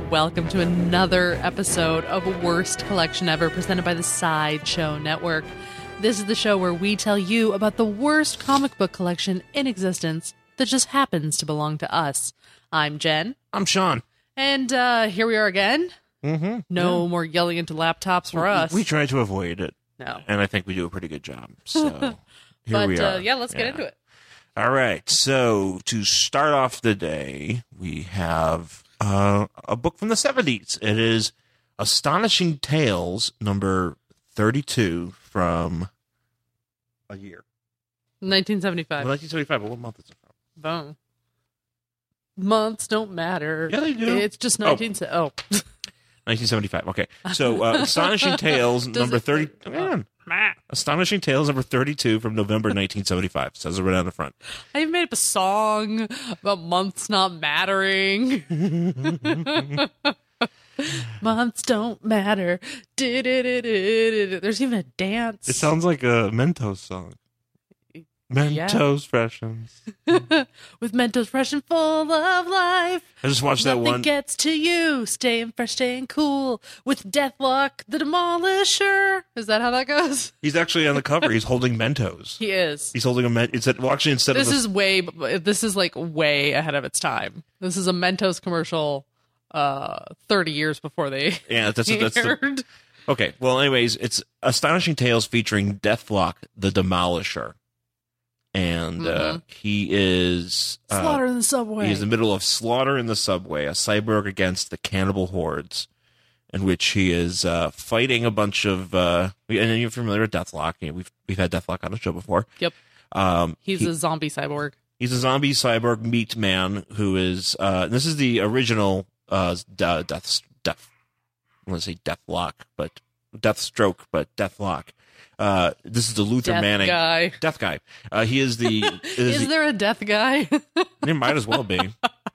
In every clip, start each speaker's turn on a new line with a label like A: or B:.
A: welcome to another episode of Worst Collection Ever, presented by the Sideshow Network. This is the show where we tell you about the worst comic book collection in existence that just happens to belong to us. I'm Jen.
B: I'm Sean.
A: And here we are again.
B: Mm-hmm.
A: No more yelling into laptops for us.
B: We try to avoid it.
A: No.
B: And I think we do a pretty good job. So here we are.
A: Yeah, let's get into it.
B: All right. So to start off the day, we have a book from the 70s. It is Astonishing Tales, number 32 from a year.
A: 1975.
B: 1975. But what month is it from?
A: Boom. Months don't matter.
B: Yeah, they do.
A: It's just
B: 1975. Okay. So Astonishing Tales, number 30. Astonishing Tales, number 32 from November 1975. Says it right on the front.
A: I even made up a song about months not mattering. Months don't matter. There's even a dance.
B: It sounds like a Mentos song. Mentos freshens.
A: With Mentos fresh and full of life.
B: I just watched that one.
A: Nothing gets to you. Staying fresh, staying cool. With Deathlock the Demolisher. Is that how that goes?
B: He's actually on the cover. He's holding Mentos.
A: He is.
B: He's holding a actually instead
A: this
B: of
A: this is like way ahead of its time. This is a Mentos commercial 30 years before they aired.
B: Okay. Well, anyways, it's Astonishing Tales featuring Deathlock the Demolisher. And he is
A: Slaughter in the Subway.
B: He is in the middle of Slaughter in the Subway, a cyborg against the cannibal hordes, in which he is fighting a bunch of. And you're familiar with Deathlock. You know, we've had Deathlock on the show before.
A: Yep. He's a zombie cyborg.
B: He's a zombie cyborg meat man who is. This is the original Let's say Deathlock, but Deathstroke, but Deathlock. This is the Luther Manning
A: guy.
B: Death guy. He is the.
A: Is there a death guy?
B: There might as well be.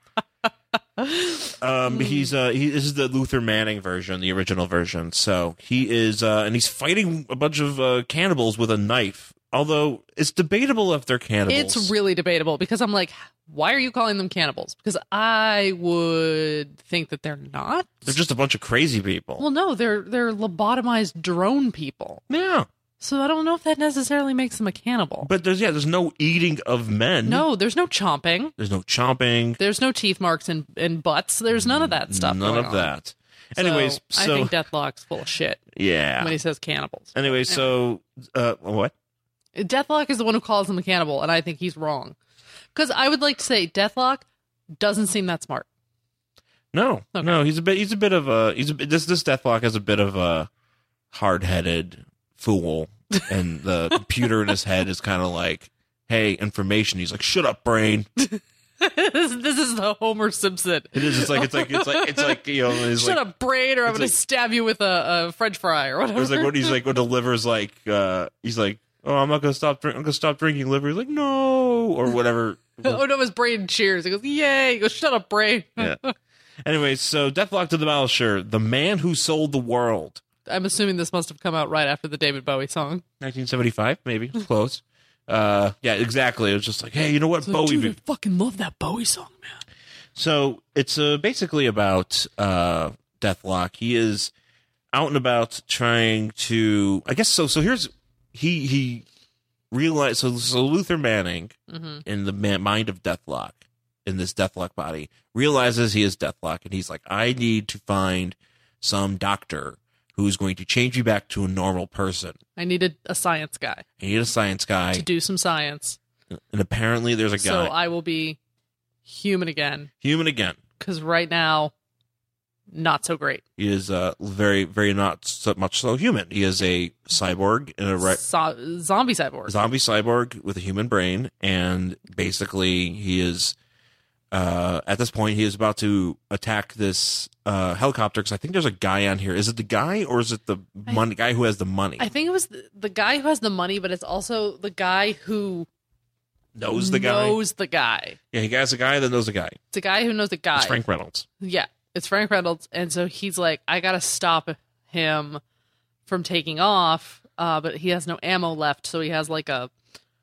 B: This is the Luther Manning version, the original version. So he is, and he's fighting a bunch of cannibals with a knife. Although it's debatable if they're cannibals.
A: It's really debatable because I'm like, why are you calling them cannibals? Because I would think that they're not.
B: They're just a bunch of crazy people.
A: Well, no, they're lobotomized drone people.
B: Yeah.
A: So I don't know if that necessarily makes them a cannibal.
B: But there's no eating of men.
A: No, there's no chomping.
B: There's no chomping.
A: There's no teeth marks in butts. There's none of that stuff.
B: None of that. Anyways, so
A: I think Deathlock's full of shit.
B: Yeah.
A: When he says cannibals.
B: Anyway, so what?
A: Deathlock is the one who calls him a cannibal, and I think he's wrong. Because I would like to say Deathlock doesn't seem that smart.
B: No,
A: okay.
B: No, this Deathlock is a bit of a hard-headed fool, and the computer in his head is kind of like, "Hey, information." He's like, "Shut up, brain."
A: This is the Homer Simpson.
B: It is. It's like you know.
A: Shut up, brain, or I'm going to stab you with a French fry or whatever.
B: It's like when the liver's like, he's like, "Oh, I'm not going to stop drinking. I'm going to stop drinking liver." He's like, "No," or whatever.
A: Oh no, his brain cheers. He goes, "Yay!" He goes, "Shut up, brain."
B: Yeah. Anyway, so Deathlock the Demolisher, the man who sold the world.
A: I'm assuming this must have come out right after the David Bowie song.
B: 1975, maybe. Close. Yeah, exactly. It was just like, hey, you know what? Bowie.
A: Dude, I fucking love that Bowie song, man.
B: So it's basically about Deathlock. He is out and about trying to, I guess so. So here's, he realized, so Luther Manning, in the mind of Deathlock, in this Deathlock body, realizes he is Deathlock, and he's like, I need to find some doctor who's going to change me back to a normal person. I
A: needed a science guy.
B: I need a science guy.
A: To do some science.
B: And apparently there's a guy.
A: So I will be human again.
B: Human again.
A: Because right now, not so great.
B: He is very, very not so much so human. He is a cyborg and
A: zombie cyborg.
B: Zombie cyborg with a human brain, and basically he is at this point he is about to attack this helicopter because I think there's a guy on here. Is it the guy or is it the guy who has the money?
A: I think it was the guy who has the money, but it's also the guy who
B: knows the guy. Yeah, he has a guy that knows the guy.
A: It's a guy who knows the guy.
B: It's Frank Reynolds.
A: Yeah. It's Frank Reynolds, and so he's like, I gotta stop him from taking off, but he has no ammo left, so he has like a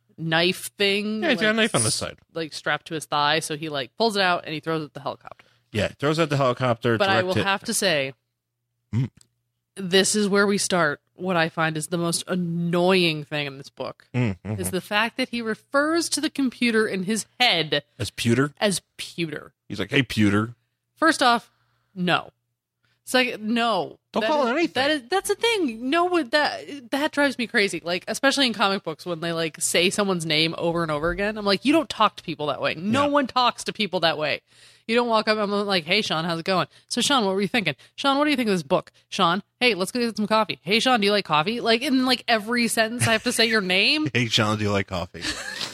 A: knife thing.
B: Yeah, he's got a knife on the side.
A: Like strapped to his thigh, so he like pulls it out and he throws it at the helicopter.
B: Yeah, throws out the helicopter.
A: But I
B: direct
A: will
B: hit.
A: have to say,
B: Mm.
A: this is where we start what I find is the most annoying thing in this book. Is the fact that he refers to the computer in his head
B: As pewter?
A: as pewter.
B: He's like, hey, pewter.
A: First off, no. Second, no.
B: Don't call it anything.
A: That's the thing. No, that drives me crazy. Like, especially in comic books when they like say someone's name over and over again. I'm like, you don't talk to people that way. No one talks to people that way. You don't walk up and I'm like, hey, Sean, how's it going? So, Sean, what were you thinking? Sean, what do you think of this book? Sean, hey, let's go get some coffee. Hey, Sean, do you like coffee? Like, in like every sentence, I have to say your name.
B: Hey, Sean, do you like coffee?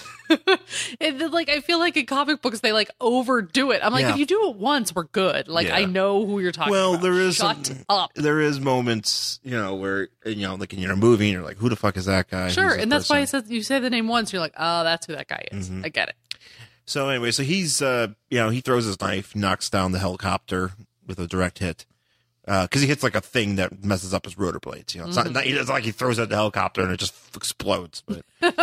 A: Like, I feel like in comic books, they like overdo it. I'm like, if you do it once, we're good. Like, I know who you're talking about.
B: Well, there is
A: Shut up.
B: There is moments, where, like in your movie and you're like, who the fuck is that guy?
A: Sure,
B: Who's
A: and
B: this
A: that's why I
B: person?
A: said you say the name once, you're like, oh, that's who that guy is. I get it.
B: So anyway, so he's, he throws his knife, knocks down the helicopter with a direct hit. Because he hits like a thing that messes up his rotor blades. It's like he throws out the helicopter and it just explodes. But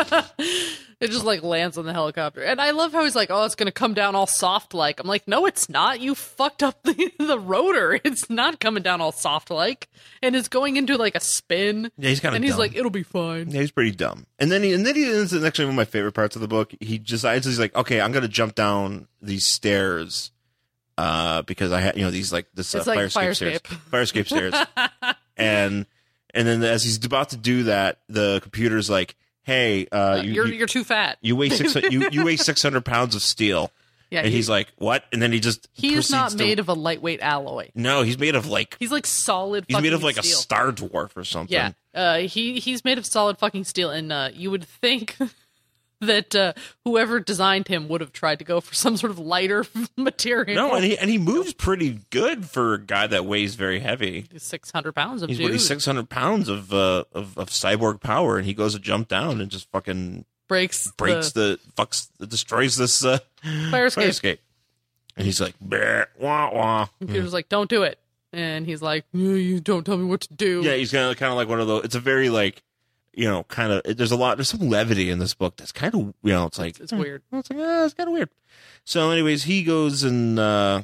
A: It just like lands on the helicopter. And I love how he's like, oh, it's going to come down all soft like. I'm like, no, it's not. You fucked up the rotor. It's not coming down all soft like. And it's going into like a spin.
B: Yeah, he's kind of
A: And he's
B: dumb.
A: like, it'll be fine.
B: Yeah, he's pretty dumb. And then this is actually one of my favorite parts of the book. He decides, he's like, okay, I'm going to jump down these stairs. Because I had, these like this
A: It's like
B: fire escape stairs. And then as he's about to do that, the computer's like, hey,
A: You're too fat.
B: you weigh 600, you weigh 600 pounds of steel.
A: Yeah,
B: And he's like, what? And then he just
A: he is not
B: proceeds to-
A: made of a lightweight alloy.
B: No, he's made of like
A: He's like solid.
B: he's made of
A: fucking
B: like a
A: steel.
B: Star Dwarf or something.
A: Yeah, he's made of solid fucking steel, and you would think that whoever designed him would have tried to go for some sort of lighter material.
B: No, and he moves pretty good for a guy that weighs very heavy.
A: 600 pounds of
B: He's
A: dude.
B: 600 pounds of cyborg power, and he goes to jump down and just fucking
A: breaks
B: destroys this
A: fire
B: fire
A: escape.
B: escape. And he's like, "Bah, wah wah."
A: Computer's like, don't do it, and he's like, you don't tell me what to do.
B: Yeah, he's kind of like one of those. It's a very like, kind of. There's some levity in this book that's kind of, it's like
A: It's weird.
B: It's like, it's kind of weird. So, anyways, he goes and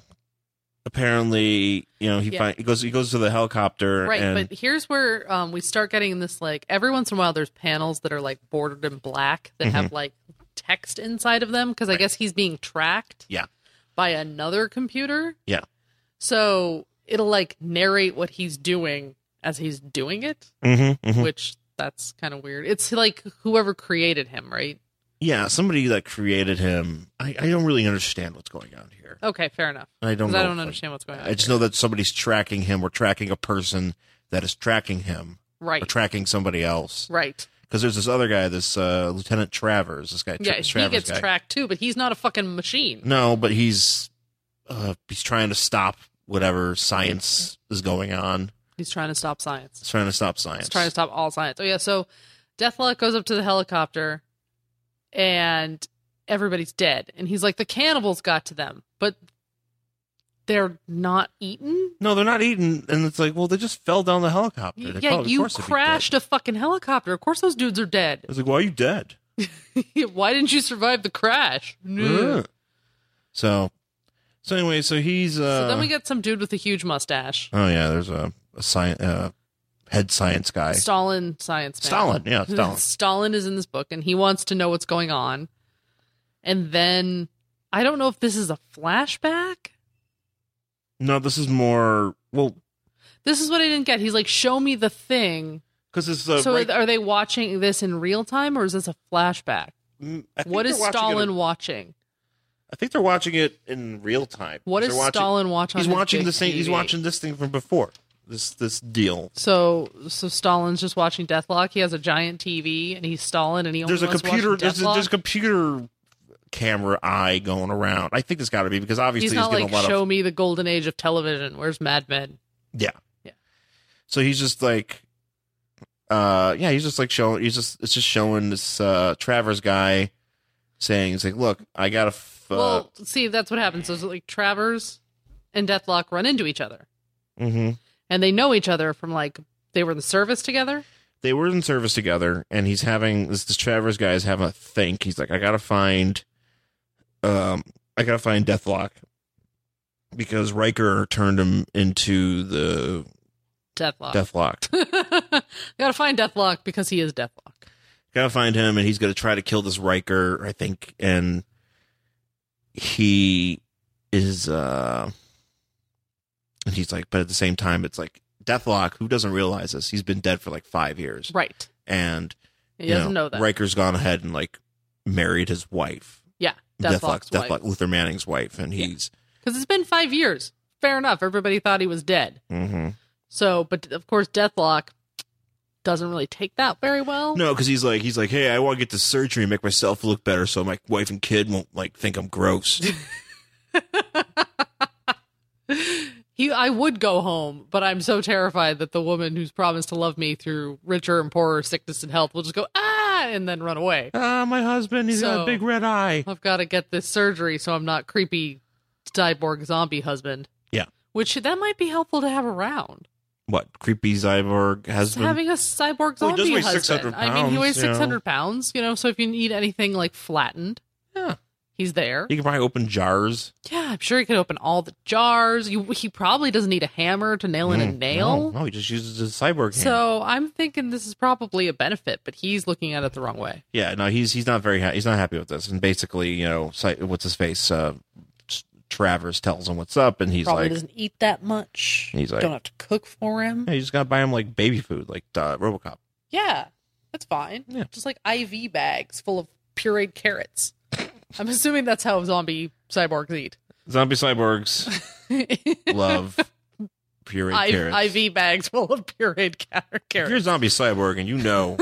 B: apparently, he goes to the helicopter,
A: Right,
B: and
A: but here's where we start getting this, like, every once in a while there's panels that are like bordered in black that have like text inside of them, because I guess he's being tracked
B: yeah,
A: by another computer.
B: yeah,
A: So it'll like narrate what he's doing as he's doing it, which that's kind of weird. It's like whoever created him, right?
B: yeah. Somebody that created him. I don't really understand what's going on here.
A: Okay, fair enough.
B: I don't.
A: 'Cause
B: know
A: I don't
B: if,
A: understand what's going on.
B: I just know that somebody's tracking him, or tracking a person that is tracking him,
A: Right.
B: or tracking somebody else.
A: Right.
B: Because there's this other guy, this Lieutenant Travers. This guy,
A: Yeah,
B: this
A: he
B: Travers
A: gets
B: guy.
A: tracked too, but he's not a fucking machine.
B: No, but he's trying to stop whatever science is going on.
A: He's trying to stop science.
B: He's trying to stop science.
A: He's trying to stop all science. Oh yeah, so Deathlock goes up to the helicopter and everybody's dead. And he's like, the cannibals got to them, but they're not eaten?
B: No, they're not eating, and it's like, well, they just fell down the helicopter. They
A: Yeah,
B: probably- of
A: you
B: course they'd be
A: crashed
B: dead.
A: a fucking helicopter. Of course those dudes are dead.
B: I was like, why are you dead?
A: Why didn't you survive the crash?
B: Ugh. So anyway, so he's
A: So then we get some dude with a huge mustache.
B: oh yeah, there's a head science guy.
A: Stalin science man.
B: Stalin, yeah, Stalin.
A: Stalin is in this book and he wants to know what's going on. And then I don't know if this is a flashback.
B: No, this is more
A: This is what I didn't get. He's like, show me the thing.
B: because it's
A: So are they watching this in real time or is this a flashback? What is Stalin watching?
B: I think they're watching it in real time.
A: What
B: They're
A: is
B: watching-
A: Stalin watch on
B: He's
A: his
B: watching
A: big
B: the same. He's
A: TV?
B: watching this thing from before. This deal.
A: So Stalin's just watching Deathlock. He has a giant TV and he's Stalin and he only
B: There's a
A: wants to
B: computer.
A: watch Deathlock.
B: There's a computer camera eye going around. I think it's got to be because obviously
A: He's not
B: getting
A: like,
B: a lot
A: show
B: of
A: me the golden age of television. Where's Mad Men?
B: yeah.
A: Yeah.
B: So he's just like, he's just like showing. It's just showing this Travers guy saying, "He's like, look, I got to."
A: Well, see, that's what happens. So like Travers and Deathlock run into each other.
B: Mm-hmm.
A: And they know each other from like, they were in the service together.
B: They were in service together, and he's having this Travers guy is having a think. He's like, I gotta find Deathlock. because Riker turned him into the
A: Deathlock. Gotta find Deathlock because he is Deathlock.
B: Gotta find him, and he's gonna try to kill this Riker, I think, and he is, and he's like, but at the same time, it's like, Deathlock, who doesn't realize this, he's been dead for like 5 years.
A: Right.
B: And
A: he doesn't know that.
B: Riker's gone ahead and like married his wife.
A: Yeah. Deathlock's wife.
B: Deathlock, Luther Manning's wife, and he's...
A: Because it's been 5 years. Fair enough. Everybody thought he was dead.
B: Mm-hmm.
A: So, but of course, Deathlock doesn't really take that very well.
B: No, because he's like, hey, I want to get this surgery and make myself look better so my wife and kid won't like think I'm gross.
A: I would go home, but I'm so terrified that the woman who's promised to love me through richer and poorer sickness and health will just go, and then run away.
B: My husband, he's got a big red eye.
A: I've got to get this surgery so I'm not creepy cyborg zombie husband.
B: Yeah.
A: Which, that might be helpful to have around.
B: What? Creepy cyborg husband?
A: Having a cyborg zombie
B: he does weigh
A: husband.
B: 600 pounds,
A: I mean, he weighs 600 pounds, so if you need anything like flattened,
B: yeah,
A: he's there.
B: He can probably open jars.
A: Yeah, I'm sure he could open all the jars. He probably doesn't need a hammer to nail in a nail.
B: No, he just uses his cyborg hand.
A: So I'm thinking this is probably a benefit, but he's looking at it the wrong way.
B: Yeah, no, he's not he's not happy with this. And basically, what's his face? Travers tells him what's up, and he's
A: probably
B: like,
A: doesn't eat that much.
B: He's like,
A: don't have to cook for him.
B: Yeah, you just gotta buy him like baby food, like RoboCop.
A: Yeah, that's fine.
B: Yeah.
A: Just like IV bags full of pureed carrots. I'm assuming that's how zombie cyborgs eat.
B: Zombie cyborgs love pureed carrots.
A: IV bags full of pureed carrots.
B: If you're a zombie cyborg and you know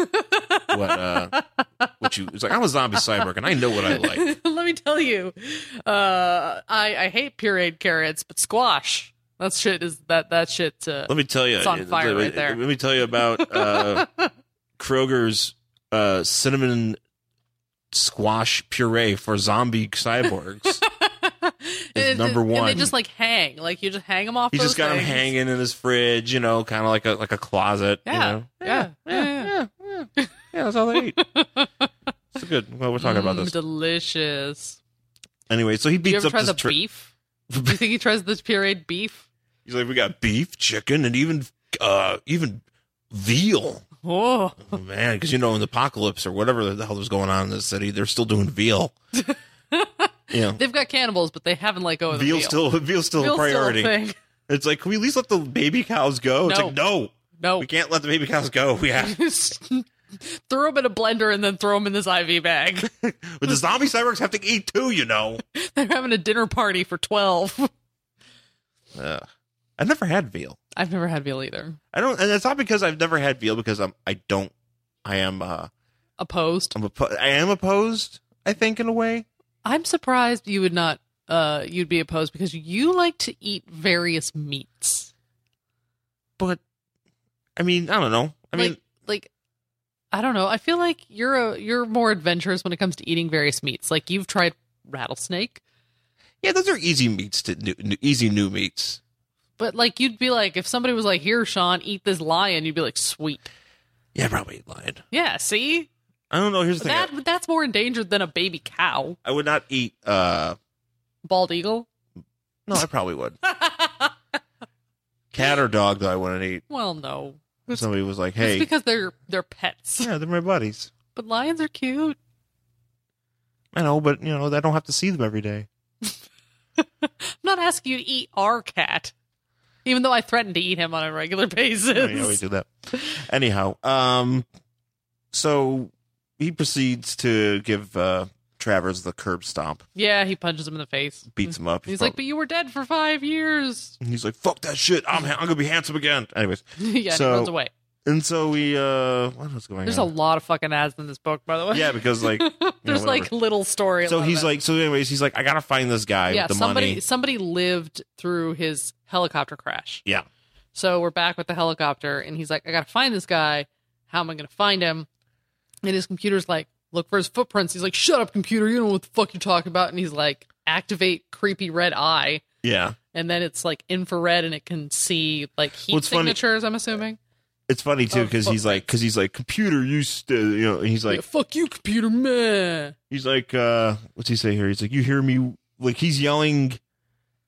B: what you... It's like, I'm a zombie cyborg and I know what I like.
A: Let me tell you, I hate pureed carrots, but squash, that shit.
B: Let me tell you,
A: it's on fire right there.
B: Let me tell you about Kroger's cinnamon squash puree for zombie cyborgs. Is number one.
A: And they just like hang, like you just hang them off.
B: He just got them hanging in his fridge, kind of like a closet.
A: Yeah,
B: yeah. That's all they eat. It's good. Well, we're talking about this.
A: Delicious.
B: Anyway, so he beats
A: up this...
B: the
A: beef? Do you think he tries this pureed beef?
B: He's like, we got beef, chicken, and even veal.
A: Oh
B: man, because in the apocalypse or whatever the hell was going on in this city, they're still doing veal.
A: They've got cannibals, but they haven't let go of the veal.
B: Veal's still a priority.
A: Still a
B: it's like, can we at least let the baby cows go? It's like, no, we can't let the baby cows go. We have
A: throw them in a blender and then throw them in this IV bag.
B: But the zombie cyborgs have to eat too,
A: They're having a dinner party for 12.
B: I've never had veal.
A: I've never had veal either.
B: I don't, and it's not because I've never had veal, because I am
A: opposed.
B: I am opposed, I think, in a way.
A: I'm surprised you would not. You'd be opposed because you like to eat various meats.
B: But I mean, I don't know.
A: I don't know. I feel like you're more adventurous when it comes to eating various meats. Like you've tried rattlesnake.
B: Yeah, those are easy meats easy new meats.
A: But like you'd be like, if somebody was like, "Here, Sean, eat this lion," you'd be like, "Sweet."
B: Yeah, I probably eat lion.
A: Yeah, see.
B: I don't know. Here's the thing.
A: That's more endangered than a baby cow.
B: I would not eat
A: bald eagle.
B: No, I probably would. Cat or dog, though, I wouldn't eat.
A: Well, no.
B: Somebody was like, "Hey,"
A: it's because they're pets.
B: Yeah, they're my buddies.
A: But lions are cute.
B: I know, but I don't have to see them every day.
A: I'm not asking you to eat our cat, even though I threaten to eat him on a regular basis.
B: Yeah, we do that. Anyhow, so he proceeds to give Travers the curb stomp.
A: Yeah, he punches him in the face.
B: Beats him up.
A: He's like, "But you were dead for 5 years."
B: And he's like, "Fuck that shit. I'm going to be handsome again." Anyways.
A: Yeah,
B: so,
A: he runs away.
B: And so we, what was going on?
A: There's a lot of fucking ads in this book, by the way.
B: Yeah, because like...
A: There's like little story.
B: So he's like, anyways, he's like, I got to find this guy with the money.
A: Somebody lived through his helicopter crash.
B: Yeah.
A: So we're back with the helicopter, and he's like, I got to find this guy. How am I going to find him? And his computer's like, look for his footprints. He's like, shut up, computer. You don't know what the fuck you're talking about. And he's like, activate creepy red eye.
B: Yeah.
A: And then it's like infrared, and it can see like heat signatures, I'm assuming.
B: It's funny too, because he's like, computer used to, he's like,
A: yeah, fuck you, computer, man.
B: He's like, what's he say here? He's like, you hear me? Like he's yelling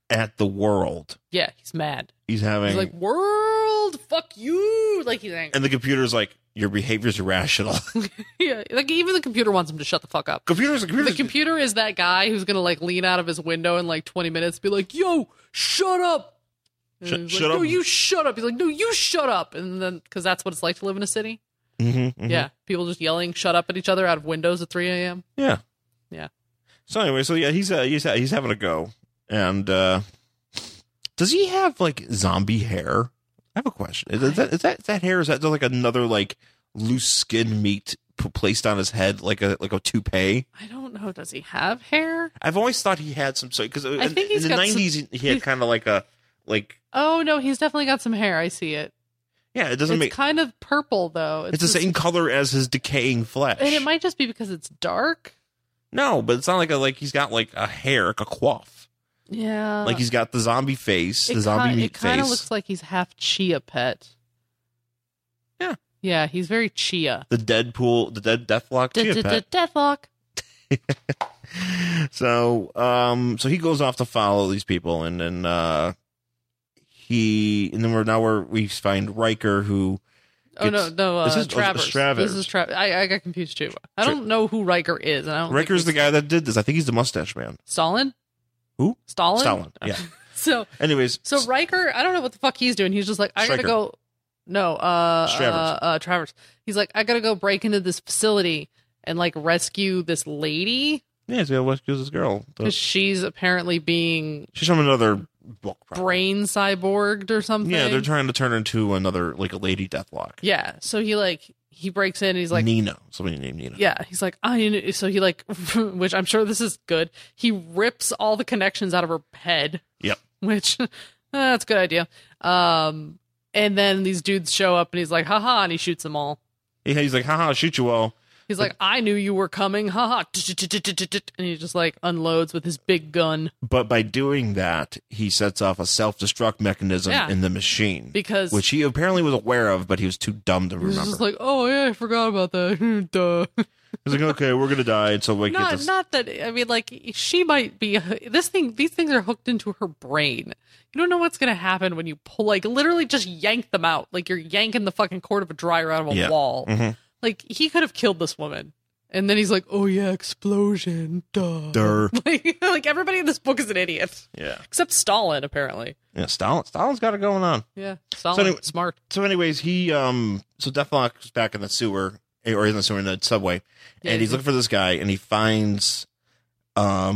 B: at the world.
A: Yeah, he's mad.
B: He's having
A: He's like, world, fuck you. Like he's angry.
B: and the computer's like, your behavior's irrational.
A: Yeah, like even the computer wants him to shut the fuck up. The computer is that guy who's gonna like lean out of his window in like 20 minutes, be like, "Yo, shut up!"
B: Shut
A: like,
B: up.
A: No, you shut up. He's like, "No, you shut up!" And then because that's what it's like to live in a city. Yeah, people just yelling "shut up" at each other out of windows at 3 a.m.
B: Yeah.
A: Yeah.
B: So anyway, he's having a go, and does he have like zombie hair? I have a question. Is that hair? Is that like another like loose skin meat placed on his head like a toupee?
A: I don't know. Does he have hair?
B: I've always thought he had some because
A: I think
B: in the 90s he had kind of like a like.
A: Oh no, he's definitely got some hair. I see it.
B: Yeah, it doesn't
A: It's
B: make.
A: kind of purple though.
B: It's the same color as his decaying flesh.
A: and it might just be because it's dark.
B: No, but it's not like he's got like a hair, like a coif.
A: Yeah,
B: Like he's got the zombie face, the zombie meat
A: It kind of
B: face.
A: looks like he's half chia pet.
B: Yeah.
A: Yeah, he's very chia.
B: The Deadpool, the Deathlock chia pet.
A: Deathlock.
B: So he goes off to follow these people, and then we find Riker, who.
A: Oh no,
B: This is
A: Travers.
B: Travers.
A: This is Travers. I got confused too. I don't know who Riker is. And I don't
B: Riker's the guy that did this. I think he's the mustache man.
A: Stalin.
B: Who?
A: Stalin.
B: Stalin. Yeah.
A: So
B: Anyways,
A: Riker, I don't know what the fuck he's doing. He's just like, I gotta
B: Stryker.
A: go. No, Travers. He's like, I gotta go break into this facility and like rescue this lady
B: yeah, he's gonna rescue this girl.
A: because she's apparently being
B: She's from another book. Probably.
A: brain cyborged or something.
B: Yeah, they're trying to turn her into another like a lady Deathlock.
A: Yeah, so he breaks in and he's like,
B: Nina, somebody named Nina.
A: yeah, he's like, so he like, which I'm sure this is good. He rips all the connections out of her head.
B: Yep.
A: Which, that's a good idea. And then these dudes show up and he's like, haha, and he shoots them all.
B: Yeah, he's like, haha, shoot you all.
A: He's like, I knew you were coming, haha. And he just like unloads with his big gun.
B: But by doing that, he sets off a self-destruct mechanism
A: Yeah.
B: in the machine.
A: Because
B: Which he apparently was aware of, but he was too dumb to
A: he's
B: remember.
A: just like, oh yeah, I forgot about that. Duh.
B: He's like, okay, we're gonna die, and so we get this.
A: Not that, I mean, like, she might be, these things are hooked into her brain. You don't know what's going to happen when you pull, like, literally just yank them out. Like, you're yanking the fucking cord of a dryer out of a wall.
B: Mhm.
A: Like, he could have killed this woman. And then he's like, oh yeah, explosion. Duh.
B: Durr.
A: Like, everybody in this book is an idiot.
B: Yeah,
A: Except Stalin, apparently.
B: yeah. Stalin's got it going on.
A: Yeah. Stalin,
B: anyway-
A: smart.
B: So, anyways, so Deathlock's back in the sewer, or in the sewer in the subway,
A: Yeah,
B: and he's looking for this guy, and he finds,
A: I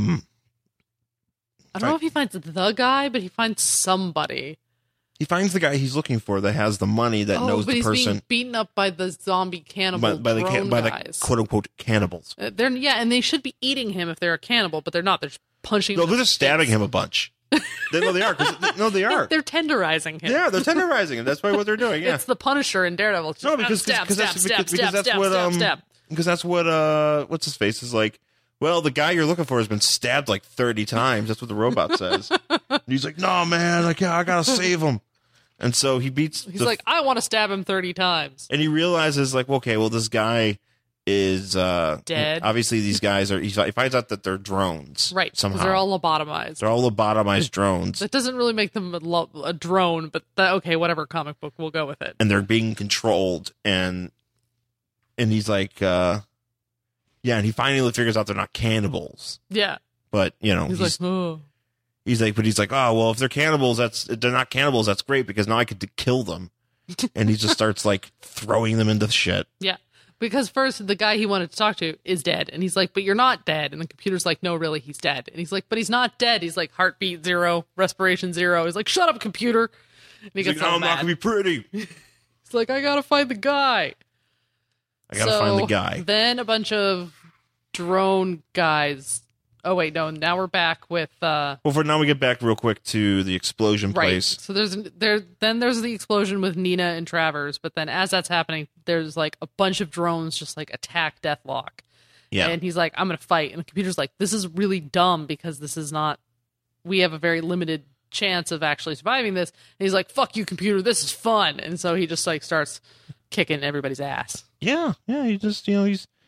A: don't know if he finds the guy, but he finds somebody.
B: he finds the guy he's looking for that has the money that knows
A: but
B: the
A: he's
B: person
A: being beaten up by the zombie cannibal
B: by the
A: drone guys.
B: quote unquote cannibals.
A: And they should be eating him if they're a cannibal, but they're not. They're just punching.
B: No,
A: him
B: they're
A: with
B: just stabbing
A: sticks.
B: him a bunch. No, they are. They are.
A: They're tenderizing him.
B: Yeah, they're tenderizing him. That's probably what they're doing. Yeah.
A: It's the Punisher in Daredevil. It's just,
B: No, because
A: stab,
B: that's
A: stab,
B: because that's
A: stab,
B: what
A: stab, stab.
B: because that's what what's his face is like. Well, the guy you're looking for has been stabbed like 30 times. That's what the robot says. And he's like, no, man, I gotta save him. And so he beats.
A: He's like, I want to stab him 30 times.
B: and he realizes like, okay, well, this guy is
A: Dead.
B: Obviously, these guys are. He finds out that they're drones,
A: Right. 'Cause
B: Somehow
A: they're all lobotomized.
B: they're all lobotomized drones,
A: That doesn't really make them a drone, but okay, whatever comic book, we'll go with it.
B: and they're being controlled. And he's like, yeah, and he finally figures out they're not cannibals.
A: Yeah.
B: But
A: He's like, oh.
B: he's like, oh well, if they're cannibals, they're not cannibals. That's great because now I could kill them. And he just starts like throwing them into shit.
A: Yeah. Because first, the guy he wanted to talk to is dead. And he's like, but you're not dead. And the computer's like, no, really, he's dead. And he's like, but he's not dead. He's like, heartbeat 0, respiration 0. He's like, shut up, computer. And he
B: He's
A: gets
B: like, no,
A: all
B: I'm not
A: mad.
B: gonna be pretty.
A: He's like, I gotta find the guy.
B: I gotta find the guy.
A: Then a bunch of drone guys. Oh, wait, no. Now we're back with...
B: Well, for now, we get back real quick to the explosion
A: Right.
B: place.
A: So there's the explosion with Nina and Travers, but then as that's happening, there's like a bunch of drones just like attack Deathlock.
B: Yeah.
A: And he's like, I'm gonna fight. And the computer's like, this is really dumb because this is not, we have a very limited chance of actually surviving this. And he's like, fuck you, computer, this is fun. And so he just like starts kicking everybody's ass.
B: Yeah. He just, he's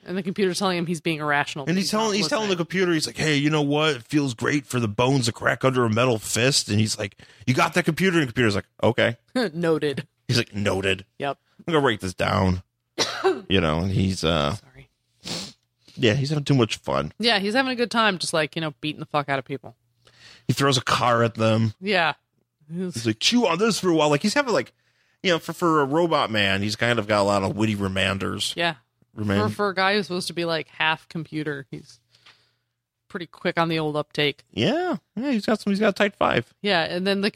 A: And the computer's telling him he's being irrational.
B: And he's telling the computer, he's like, hey, you know what? It feels great for the bones to crack under a metal fist. And he's like, you got that computer? And the computer's like, okay.
A: Noted.
B: He's like, noted.
A: Yep.
B: I'm going to write this down. And he's,
A: sorry.
B: Yeah, he's having too much fun.
A: Yeah, he's having a good time, just like, beating the fuck out of people.
B: He throws a car at them.
A: Yeah.
B: He's like, chew on this for a while. Like, he's having, like, for a robot man, he's kind of got a lot of witty remanders.
A: Yeah. For a guy who's supposed to be, like, half computer, he's pretty quick on the old uptake.
B: Yeah. He's got a tight 5.
A: Yeah, and then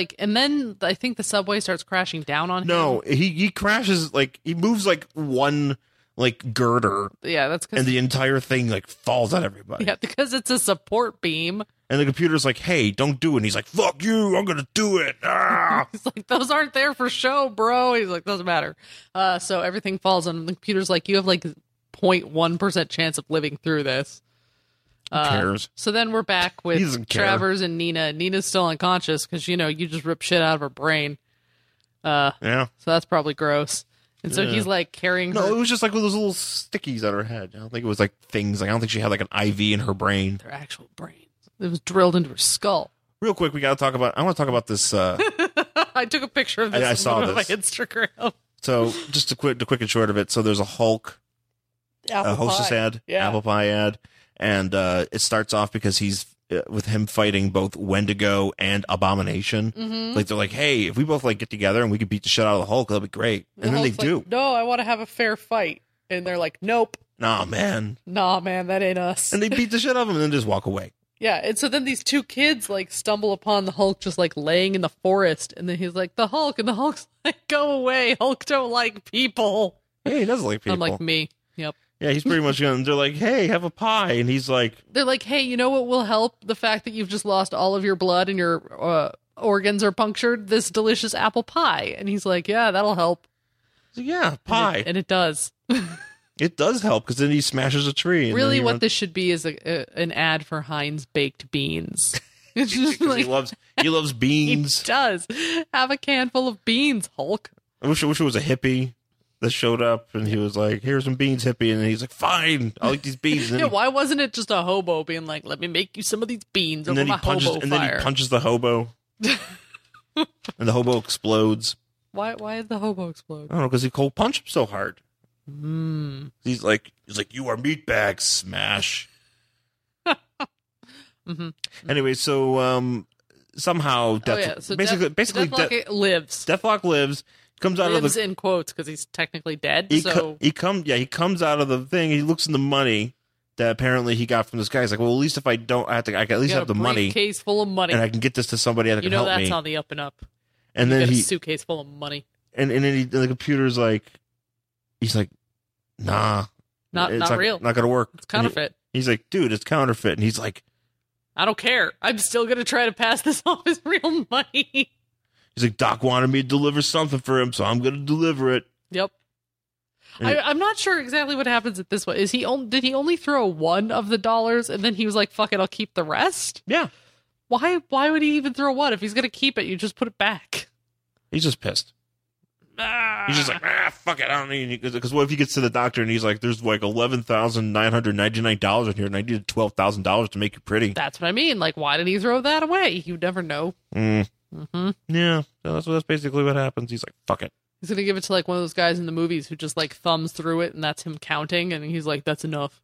A: I think the subway starts crashing down on him.
B: No, he crashes, like, he moves, like, one, like, girder.
A: Yeah, that's because...
B: And the entire thing, like, falls on everybody.
A: Yeah, because it's a support beam.
B: And the computer's like, hey, don't do it. And he's like, fuck you, I'm going to do it. Ah!
A: He's like, those aren't there for show, bro. He's like, doesn't matter. So everything falls on him. The computer's like, you have like 0.1% chance of living through this.
B: Who cares?
A: So then we're back with Travers and Nina. Nina's still unconscious because, you just rip shit out of her brain.
B: Yeah.
A: So that's probably gross. And so he's like carrying her.
B: No, it was just like with those little stickies on her head. I don't think it was like things. Like, I don't think she had like an IV in her brain.
A: Their actual brains. It was drilled into her skull.
B: Real quick, I want to talk about this.
A: I took a picture of this.
B: I saw this
A: on my Instagram.
B: So just the quick and short of it. So there's a Hulk hostess ad, apple pie ad, and it starts off because he's with him fighting both Wendigo and Abomination.
A: Mm-hmm.
B: Like they're like, hey, if we both like get together and we could beat the shit out of the Hulk, that'll be great. And then they do.
A: No, I want to have a fair fight. And they're like, nope.
B: Nah, man,
A: that ain't us.
B: And they beat the shit out of him and then just walk away.
A: Yeah, and so then these two kids, like, stumble upon the Hulk just, like, laying in the forest, and then he's like, the Hulk, and the Hulk's like, go away, Hulk don't like people.
B: Yeah, he doesn't like people.
A: Unlike me, yep.
B: Yeah, he's pretty much going, they're like, hey, have a pie, and he's like...
A: They're like, hey, you know what will help? The fact that you've just lost all of your blood and your organs are punctured? This delicious apple pie. And he's like, yeah, that'll help.
B: So, yeah, pie.
A: And it does.
B: It does help because then he smashes a tree. And
A: really, what this should be is an ad for Heinz baked beans. It's just like,
B: he loves beans.
A: He does. Have a can full of beans, Hulk.
B: I wish it was a hippie that showed up and he was like, "Here's some beans, hippie," and he's like, "Fine, I like these beans."
A: Yeah, why wasn't it just a hobo being like, "Let me make you some of these beans over my hobo fire"?
B: And then he punches the hobo, and the hobo explodes.
A: Why did the hobo explode?
B: I don't know, because he cold punched him so hard. He's like, you are meatbags, smash.
A: Mm-hmm.
B: Anyway, so basically,
A: Deathlock lives.
B: Deathlock lives. Comes out
A: lives
B: of the
A: in quotes because he's technically dead.
B: He comes out of the thing. He looks in the money that apparently he got from this guy. He's like, well, at least if I don't have to, I can at least have the money.
A: Case full of money,
B: and I can get this to somebody that can help me.
A: That's on the up and up.
B: And then
A: a suitcase full of money.
B: And then the computer's like, he's like, nah,
A: not real.
B: Not gonna work.
A: It's counterfeit.
B: He's like, dude, it's counterfeit. And he's like,
A: I don't care. I'm still gonna try to pass this off as real money.
B: He's like, Doc wanted me to deliver something for him, so I'm gonna deliver it.
A: Yep. I'm not sure exactly what happens at this one. Did he only throw one of the dollars and then he was like, fuck it, I'll keep the rest?
B: Yeah.
A: Why would he even throw one? If he's gonna keep it, you just put it back.
B: He's just pissed. He's just like, fuck it, I don't need it. Because what if he gets to the doctor and he's like, there's like $11,999 in here and I needed $12,000 to make you pretty.
A: That's what I mean. Like, why did he throw that away? You never know.
B: Mm-hmm. Yeah, so that's basically what happens. He's like, fuck it.
A: He's gonna give it to like one of those guys in the movies who just like thumbs through it and that's him counting and he's like, that's enough.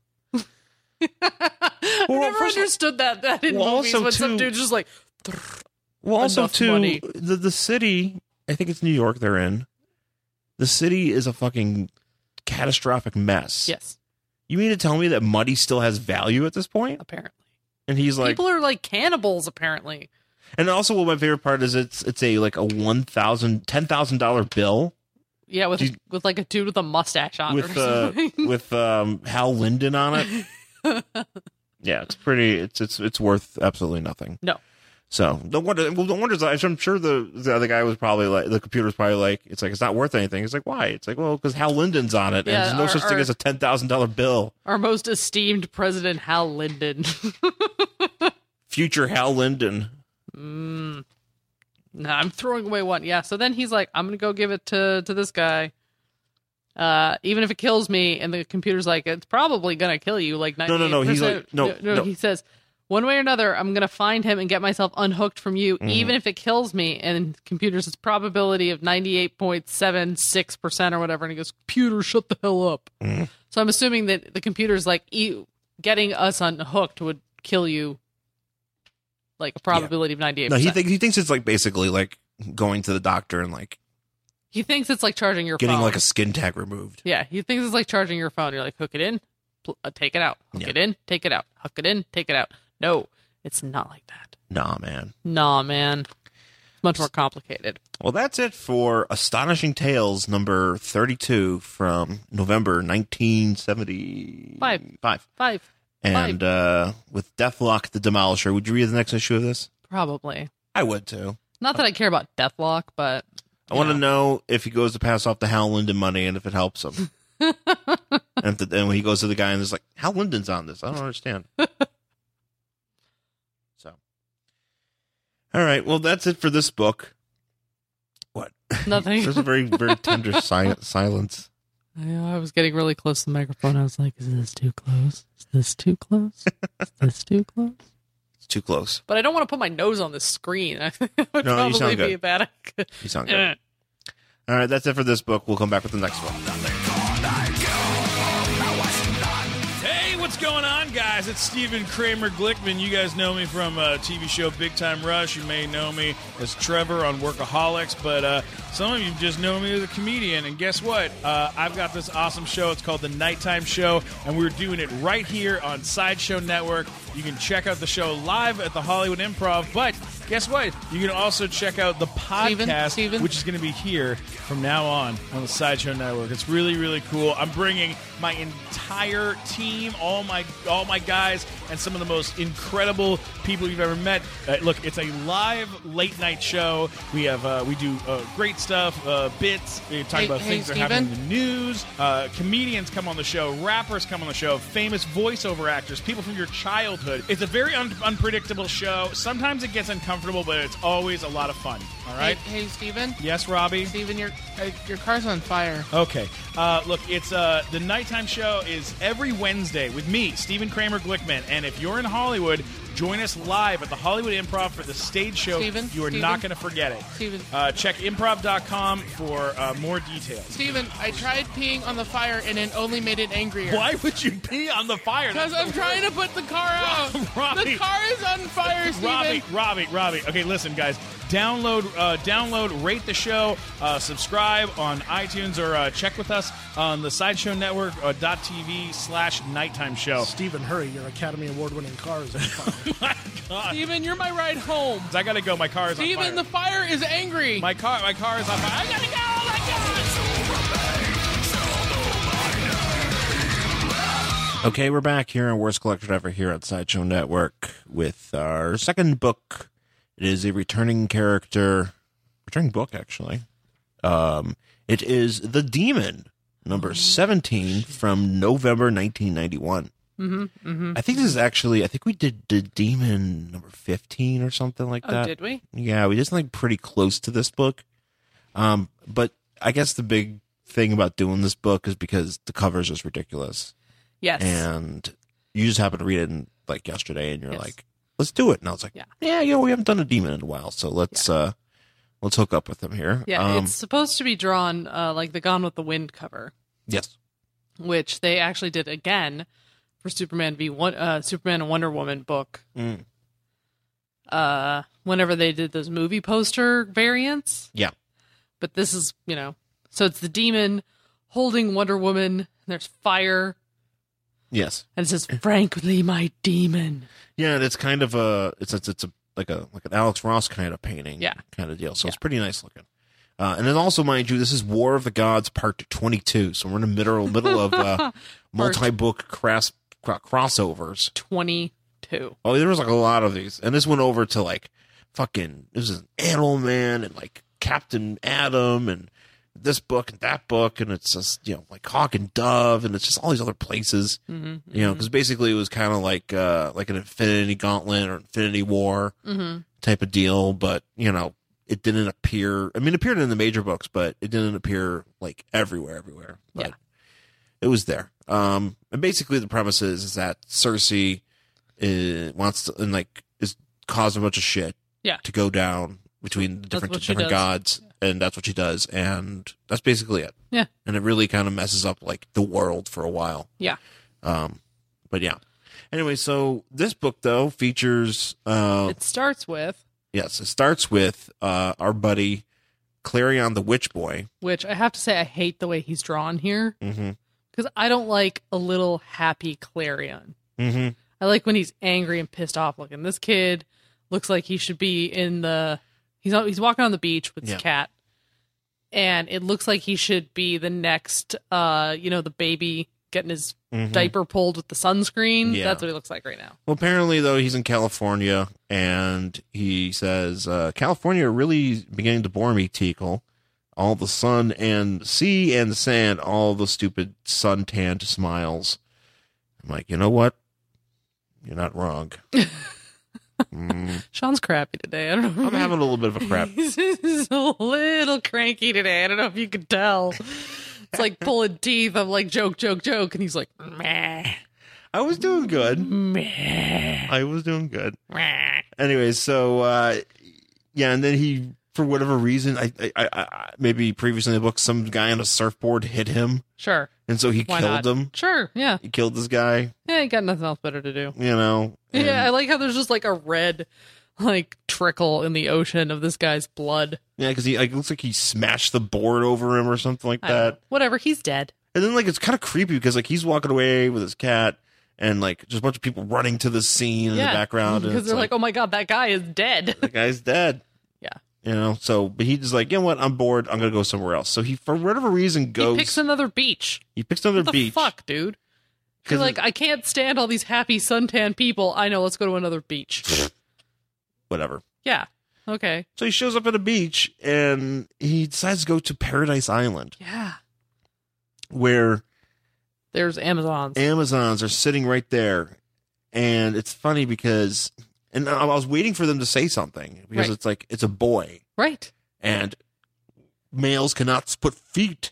A: I never understood that in movies when some dude's just like,
B: well, also too,
A: money.
B: The city, I think it's New York they're in. The city is a fucking catastrophic mess.
A: Yes. You
B: mean to tell me that money still has value at this point?
A: Apparently.
B: And he's like,
A: people are like cannibals, apparently.
B: And also, what my favorite part is, it's a like a $10,000 bill.
A: Yeah, with like a dude with a mustache on it or something.
B: With Hal Linden on it. Yeah, it's pretty. It's worth absolutely nothing.
A: No.
B: So no wonder. Well, no wonder. I'm sure the other guy was probably like, the computer was probably like, it's like, it's not worth anything. It's like, why? It's like, well, because Hal Linden's on it, and there's no such thing as a $10,000 bill.
A: Our most esteemed president, Hal Linden.
B: Future Hal Linden.
A: No, I'm throwing away one. Yeah. So then he's like, I'm gonna go give it to this guy. Even if it kills me, and the computer's like, it's probably gonna kill you. Like 98%.
B: No. He's like, no.
A: He says, one way or another, I'm gonna find him and get myself unhooked from you, even if it kills me. And computer's its probability of 98.76% or whatever. And he goes, computer, shut the hell up. So I'm assuming that the computer's like, getting us unhooked would kill you, like a probability of 98%.
B: No, he thinks it's like basically like going to the doctor and like
A: he thinks it's like charging your
B: getting
A: phone.
B: like a skin tag removed.
A: Yeah, he thinks it's like charging your phone. You're like, hook it in, take it out. Hook it in, take it out. Hook it in, take it out. No, it's not like that.
B: Nah, man.
A: It's much more complicated.
B: Well, that's it for Astonishing Tales number 32 from November 1975.
A: Five.
B: And with Deathlock the Demolisher, would you read the next issue of this?
A: Probably.
B: I would too.
A: Not that I care about Deathlock, but
B: I want to know if he goes to pass off the Hal Linden money and if it helps him. and when he goes to the guy and is like, Hal Linden's on this. I don't understand. So, all right. Well, that's it for this book. What?
A: Nothing.
B: There's a very, very tender silence.
A: I was getting really close to the microphone. I was like, is this too close? Is this too close? Is this too close?
B: It's too close.
A: But I don't want to put my nose on the screen. I think that would
B: No, you sound
A: probably
B: good.
A: be a bad idea.
B: You sound good. All right, that's it for this book. We'll come back with the next one.
C: Hey, what's going on, guys? It's Stephen Kramer Glickman. You guys know me from TV show Big Time Rush. You may know me as Trevor on Workaholics, but some of you just know me as a comedian. And guess what? I've got this awesome show. It's called The Nighttime Show, and we're doing it right here on Sideshow Network. You can check out the show live at the Hollywood Improv, but guess what? You can also check out the podcast,
A: Steven?
C: which is going to be here from now on the Sideshow Network. It's really, really cool. I'm bringing my entire team, all my guys, and some of the most incredible people you've ever met. Look, it's a live late night show. We have we do great stuff, bits. We talk about things that are happening in the news. Comedians come on the show. Rappers come on the show. Famous voiceover actors. People from your childhood. It's a very unpredictable show. Sometimes it gets uncomfortable, but it's always a lot of fun. All right.
D: Hey, Steven?
C: Yes, Robbie?
D: Steven, your car's on fire.
C: Okay. Look, it's the Nighttime Show is every Wednesday with me, Stephen Kramer Glickman. And if you're in Hollywood, join us live at the Hollywood Improv for the stage show.
D: Steven?
C: You are not going to forget it.
D: Steven?
C: Check improv.com for more details.
D: Steven, I tried peeing on the fire and it only made it angrier.
C: Why would you pee on the fire?
D: Because I'm trying to put the car out.
C: Robbie.
D: The car is on fire, Steven.
C: Robbie. Okay, listen, guys. Download, rate the show, subscribe on iTunes, or check with us on the Sideshow Network .tv/nighttime show.
E: Stephen, hurry! Your Academy Award-winning car is on fire.
C: My God.
D: Steven, you're my ride home.
C: I gotta go. My car is on fire.
D: Steven, the fire is angry.
C: My car is on fire. I gotta go. Oh my God.
B: Okay, we're back here on Worst Collection Ever here at Sideshow Network with our second book. It is a returning book, actually. It is The Demon, number 17 from November 1991. I think we did The Demon number 15 or something like that.
A: Oh, did we?
B: Yeah, we did something pretty close to this book. But I guess the big thing about doing this book is because the cover is just ridiculous.
A: Yes.
B: And you just happened to read it like yesterday, and you're like, let's do it. And I was like, yeah, we haven't done a demon in a while, so let's hook up with him here.
A: Yeah, it's supposed to be drawn like the Gone with the Wind cover.
B: Yes.
A: Which they actually did again for Superman and Wonder Woman book. Whenever they did those movie poster variants.
B: Yeah.
A: But this is, so it's the demon holding Wonder Woman. There's fire.
B: Yes.
A: And it says, frankly, my demon.
B: Yeah, and it's kind of it's like an Alex Ross kind of painting, kind of deal. So it's pretty nice looking. And then also, mind you, this is War of the Gods Part 22. So we're in the middle of multi-book crossovers.
A: 22.
B: Oh, there was like a lot of these, and this went over to like fucking. This is Animal Man and like Captain Atom and this book and that book, and it's just like Hawk and Dove, and it's just all these other places. Because basically it was kind of like an Infinity Gauntlet or Infinity War type of deal, but it didn't appear. I mean, it appeared in the major books, but it didn't appear like everywhere. But
A: Yeah.
B: it was there. And basically, the premise is that Cersei wants to and like is causing a bunch of shit.
A: Yeah.
B: To go down between the
A: what she
B: different
A: does.
B: gods, and that's what she does, and that's basically it.
A: Yeah.
B: And it really kind of messes up like the world for a while.
A: Yeah.
B: But yeah. Anyway, so this book though features
A: It starts with,
B: it starts with our buddy Clarion the Witch Boy.
A: which I have to say I hate the way he's drawn here.
B: Mm-hmm.
A: Because I don't like a little happy Clarion.
B: Mm-hmm.
A: I like when he's angry and pissed off looking. This kid looks like he should be in the... He's walking on the beach with his
B: Yeah.
A: cat. And it looks like he should be the next, the baby getting his diaper pulled with the sunscreen.
B: Yeah.
A: That's what he looks like right now.
B: Well, apparently though he's in California, and he says California really beginning to bore me, Teakle. All the sun and sea and the sand, all the stupid sun-tanned smiles. I'm like, you know what? You're not wrong.
A: Sean's crappy today. I don't know.
B: I'm having a little bit of a crap.
A: He's a little cranky today. I don't know if you could tell. It's like pulling teeth. I'm like, joke, joke, joke. And he's like, meh,
B: I was doing good.
A: meh,
B: I was doing good.
A: meh.
B: Anyway, so yeah, and then he, for whatever reason, I maybe previously in the book, some guy on a surfboard hit him,
A: Sure.
B: and so he
A: Why
B: killed
A: not?
B: him.
A: Sure. Yeah.
B: He killed this guy,
A: Yeah. You got nothing else better to do.
B: you know. and-
A: Yeah. I like how there's just like a red, like trickle in the ocean of this guy's blood.
B: yeah, because he like looks like he smashed the board over him or something like
A: I don't
B: that.
A: know. Whatever. He's dead.
B: And then like it's kind of creepy because like he's walking away with his cat, and like just a bunch of people running to the scene in the background, and
A: Because
B: it's
A: they're like, oh my God, that guy is dead.
B: the guy's dead.
A: Yeah.
B: You know, so but he's just like, you know what? I'm bored. I'm gonna go somewhere else. So he, for whatever reason, goes.
A: He picks another beach.
B: another
A: What the
B: beach.
A: fuck, dude?
B: 'Cause
A: You're like, I can't stand all these happy suntan people. I know, let's go to another beach.
B: Whatever.
A: Yeah. Okay.
B: So he shows up at a beach and he decides to go to Paradise Island,
A: Yeah.
B: where
A: There's Amazons.
B: Amazons are sitting right there. And it's funny because, and I was waiting for them to say something because
A: Right.
B: it's like, it's a boy
A: Right.
B: and males cannot put feet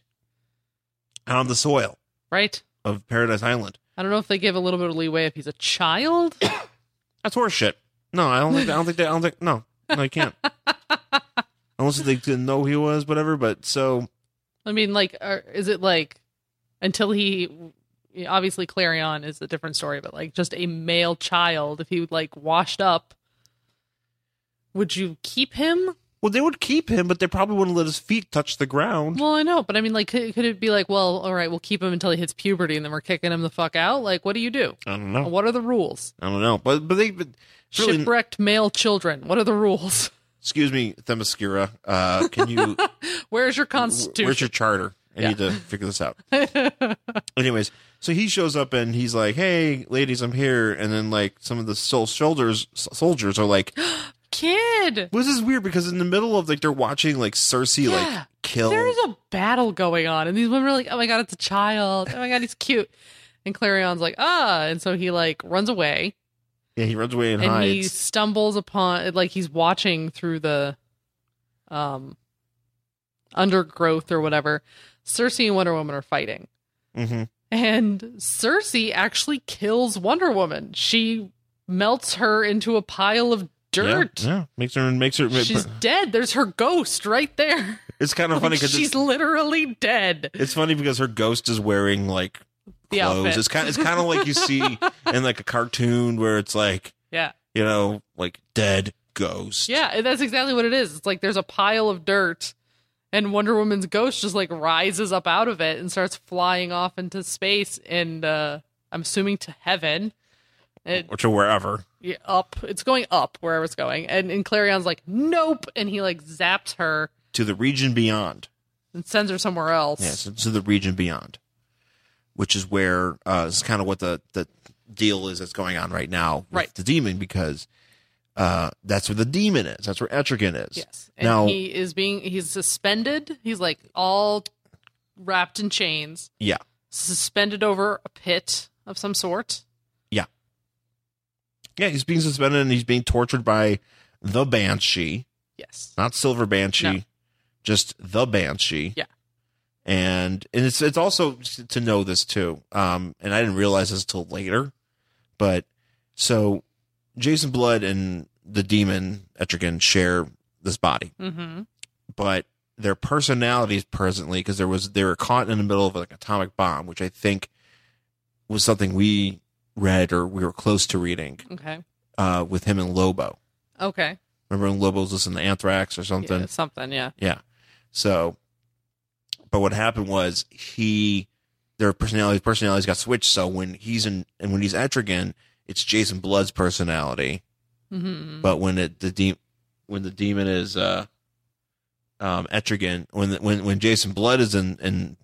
B: on the soil
A: Right.
B: of Paradise Island.
A: I don't know if they give a little bit of leeway if he's a child.
B: That's horseshit. No, I don't think, no, you can't. Unless they didn't know he was, whatever. But so,
A: I mean, like, is it like until obviously Clarion is a different story, but like just a male child, if he like washed up, would you keep him?
B: well, they would keep him, but they probably wouldn't let his feet touch the ground.
A: Well, I know, but I mean, like, could it be like, well, all right, we'll keep him until he hits puberty, and then we're kicking him the fuck out? Like, what do you do?
B: I don't know.
A: What are the rules?
B: I don't know. But it's really,
A: Shipwrecked male children. What are the rules?
B: excuse me, Themyscira. Can you?
A: Where's your constitution?
B: Where's your charter? I need to figure this out. Anyways, so he shows up and he's like, "Hey, ladies, I'm here." And then like some of the soldiers are like,
A: Kid?
B: "Well, this is weird," because in the middle of like they're watching like Cersei
A: Yeah.
B: like kill.
A: There's a battle going on, and these women are like, "Oh my god, it's a child! Oh my god, he's cute." And Clarion's like, and so he like runs away,
B: Yeah, he runs away and
A: and he
B: hides.
A: stumbles upon like he's watching through the undergrowth or whatever. Cersei and Wonder Woman are fighting,
B: Mm-hmm.
A: and Cersei actually kills Wonder Woman. She melts her into a pile of dirt.
B: Yeah, makes her.
A: She's dead. There's her ghost right there.
B: It's kind of funny because
A: She's literally dead.
B: it's funny because her ghost is wearing like
A: The
B: clothes.
A: outfit.
B: It's kind of like you see in like a cartoon where it's like,
A: Yeah.
B: you know, like dead ghost.
A: Yeah, and that's exactly what it is. It's like there's a pile of dirt, and Wonder Woman's ghost just like rises up out of it and starts flying off into space, and I'm assuming to heaven.
B: Or to wherever.
A: Yeah, up. It's going up wherever it's going. And Clarion's like, nope. And he like zaps her
B: To the region beyond.
A: and sends her somewhere else.
B: Yes, to the region beyond. Which is where this is kind of what the deal is that's going on right now with
A: Right.
B: the demon, because that's where the demon is. That's where Etrigan is.
A: Yes. And
B: Now,
A: he's suspended. He's like all wrapped in chains,
B: yeah.
A: suspended over a pit of some sort.
B: Yeah, he's being suspended and he's being tortured by the Banshee.
A: Yes.
B: not Silver Banshee,
A: No.
B: just the Banshee.
A: Yeah.
B: And it's also to know this too. And I didn't realize this until later, but so Jason Blood and the demon Etrigan share this body,
A: Mm-hmm.
B: but their personalities presently, because they were caught in the middle of like atomic bomb, which I think was something we read or we were close to reading,
A: Okay.
B: with him and Lobo.
A: Okay.
B: Remember when Lobo's listening to Anthrax or something?
A: Yeah, something. Yeah.
B: Yeah. So, but what happened was their personalities got switched. So when he's Etrigan, it's Jason Blood's personality.
A: Mm-hmm.
B: But when the demon is Etrigan, when Jason Blood is in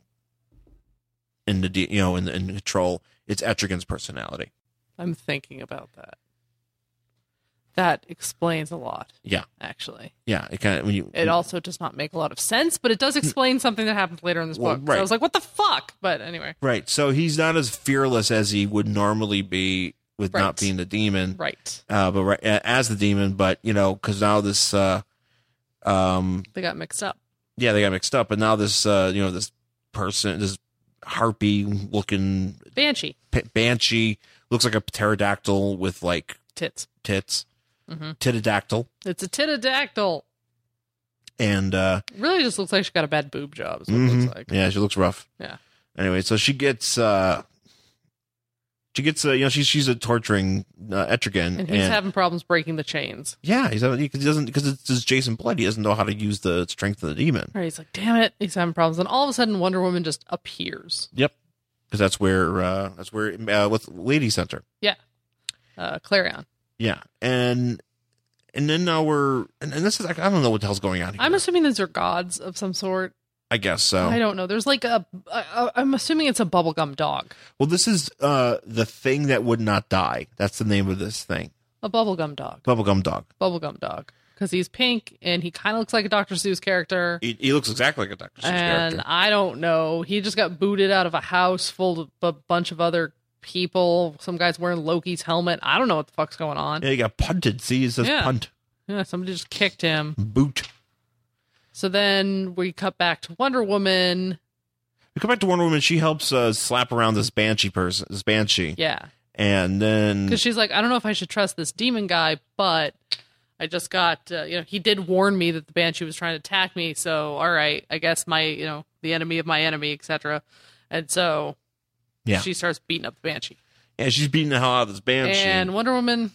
B: control, it's Etrigan's personality.
A: I'm thinking about that. That explains a lot.
B: Yeah.
A: Actually.
B: Yeah. It kind of
A: It also does not make a lot of sense, but it does explain something that happens later in this
B: Well,
A: book.
B: right.
A: So I was like, what the fuck? But anyway.
B: right. So he's not as fearless as he would normally be with
A: Right.
B: not being the demon.
A: Right.
B: But right, as the demon, but because now this,
A: They got mixed up.
B: yeah, they got mixed up, but now this, this person, this harpy looking
A: Banshee.
B: banshee looks like a pterodactyl with like
A: Tits.
B: tits,
A: Mm-hmm.
B: titidactyl,
A: It's a pterodactyl.
B: and
A: Really just looks like she got a bad boob job. Is what it looks like.
B: yeah, she looks rough.
A: Yeah.
B: Anyway, so she's a torturing Etrigan,
A: And he's having problems breaking the chains.
B: yeah, because it's Jason Blood. He doesn't know how to use the strength of the demon.
A: Right, he's like, damn it, he's having problems. And all of a sudden, Wonder Woman just appears.
B: Yep, because that's where with Lady Center.
A: Yeah. Clarion.
B: Yeah, and then now and this is like, I don't know what the hell's going on here.
A: I'm assuming these are gods of some sort.
B: I guess so.
A: I don't know. There's like I'm assuming it's a bubblegum dog.
B: Well, this is the thing that would not die. That's the name of this thing.
A: A bubblegum dog.
B: Bubblegum dog.
A: Bubblegum dog. Because he's pink and he kind of looks like a Dr. Seuss character.
B: He looks exactly like a Dr. Seuss
A: And
B: character.
A: I don't know. He just got booted out of a house full of a bunch of other people. Some guy's wearing Loki's helmet. I don't know what the fuck's going on.
B: Yeah, he got punted. See, it says
A: Yeah.
B: punt.
A: Yeah, somebody just kicked him.
B: Boot.
A: So then we cut back to Wonder Woman.
B: We come back to Wonder Woman. She helps slap around this banshee.
A: Yeah.
B: And then
A: Because she's like, I don't know if I should trust this demon guy, but I just got, he did warn me that the Banshee was trying to attack me. So, all right, I guess the enemy of my enemy, etc. And so
B: Yeah.
A: she starts beating up the Banshee.
B: yeah, she's beating the hell out of this banshee.
A: And Wonder Woman,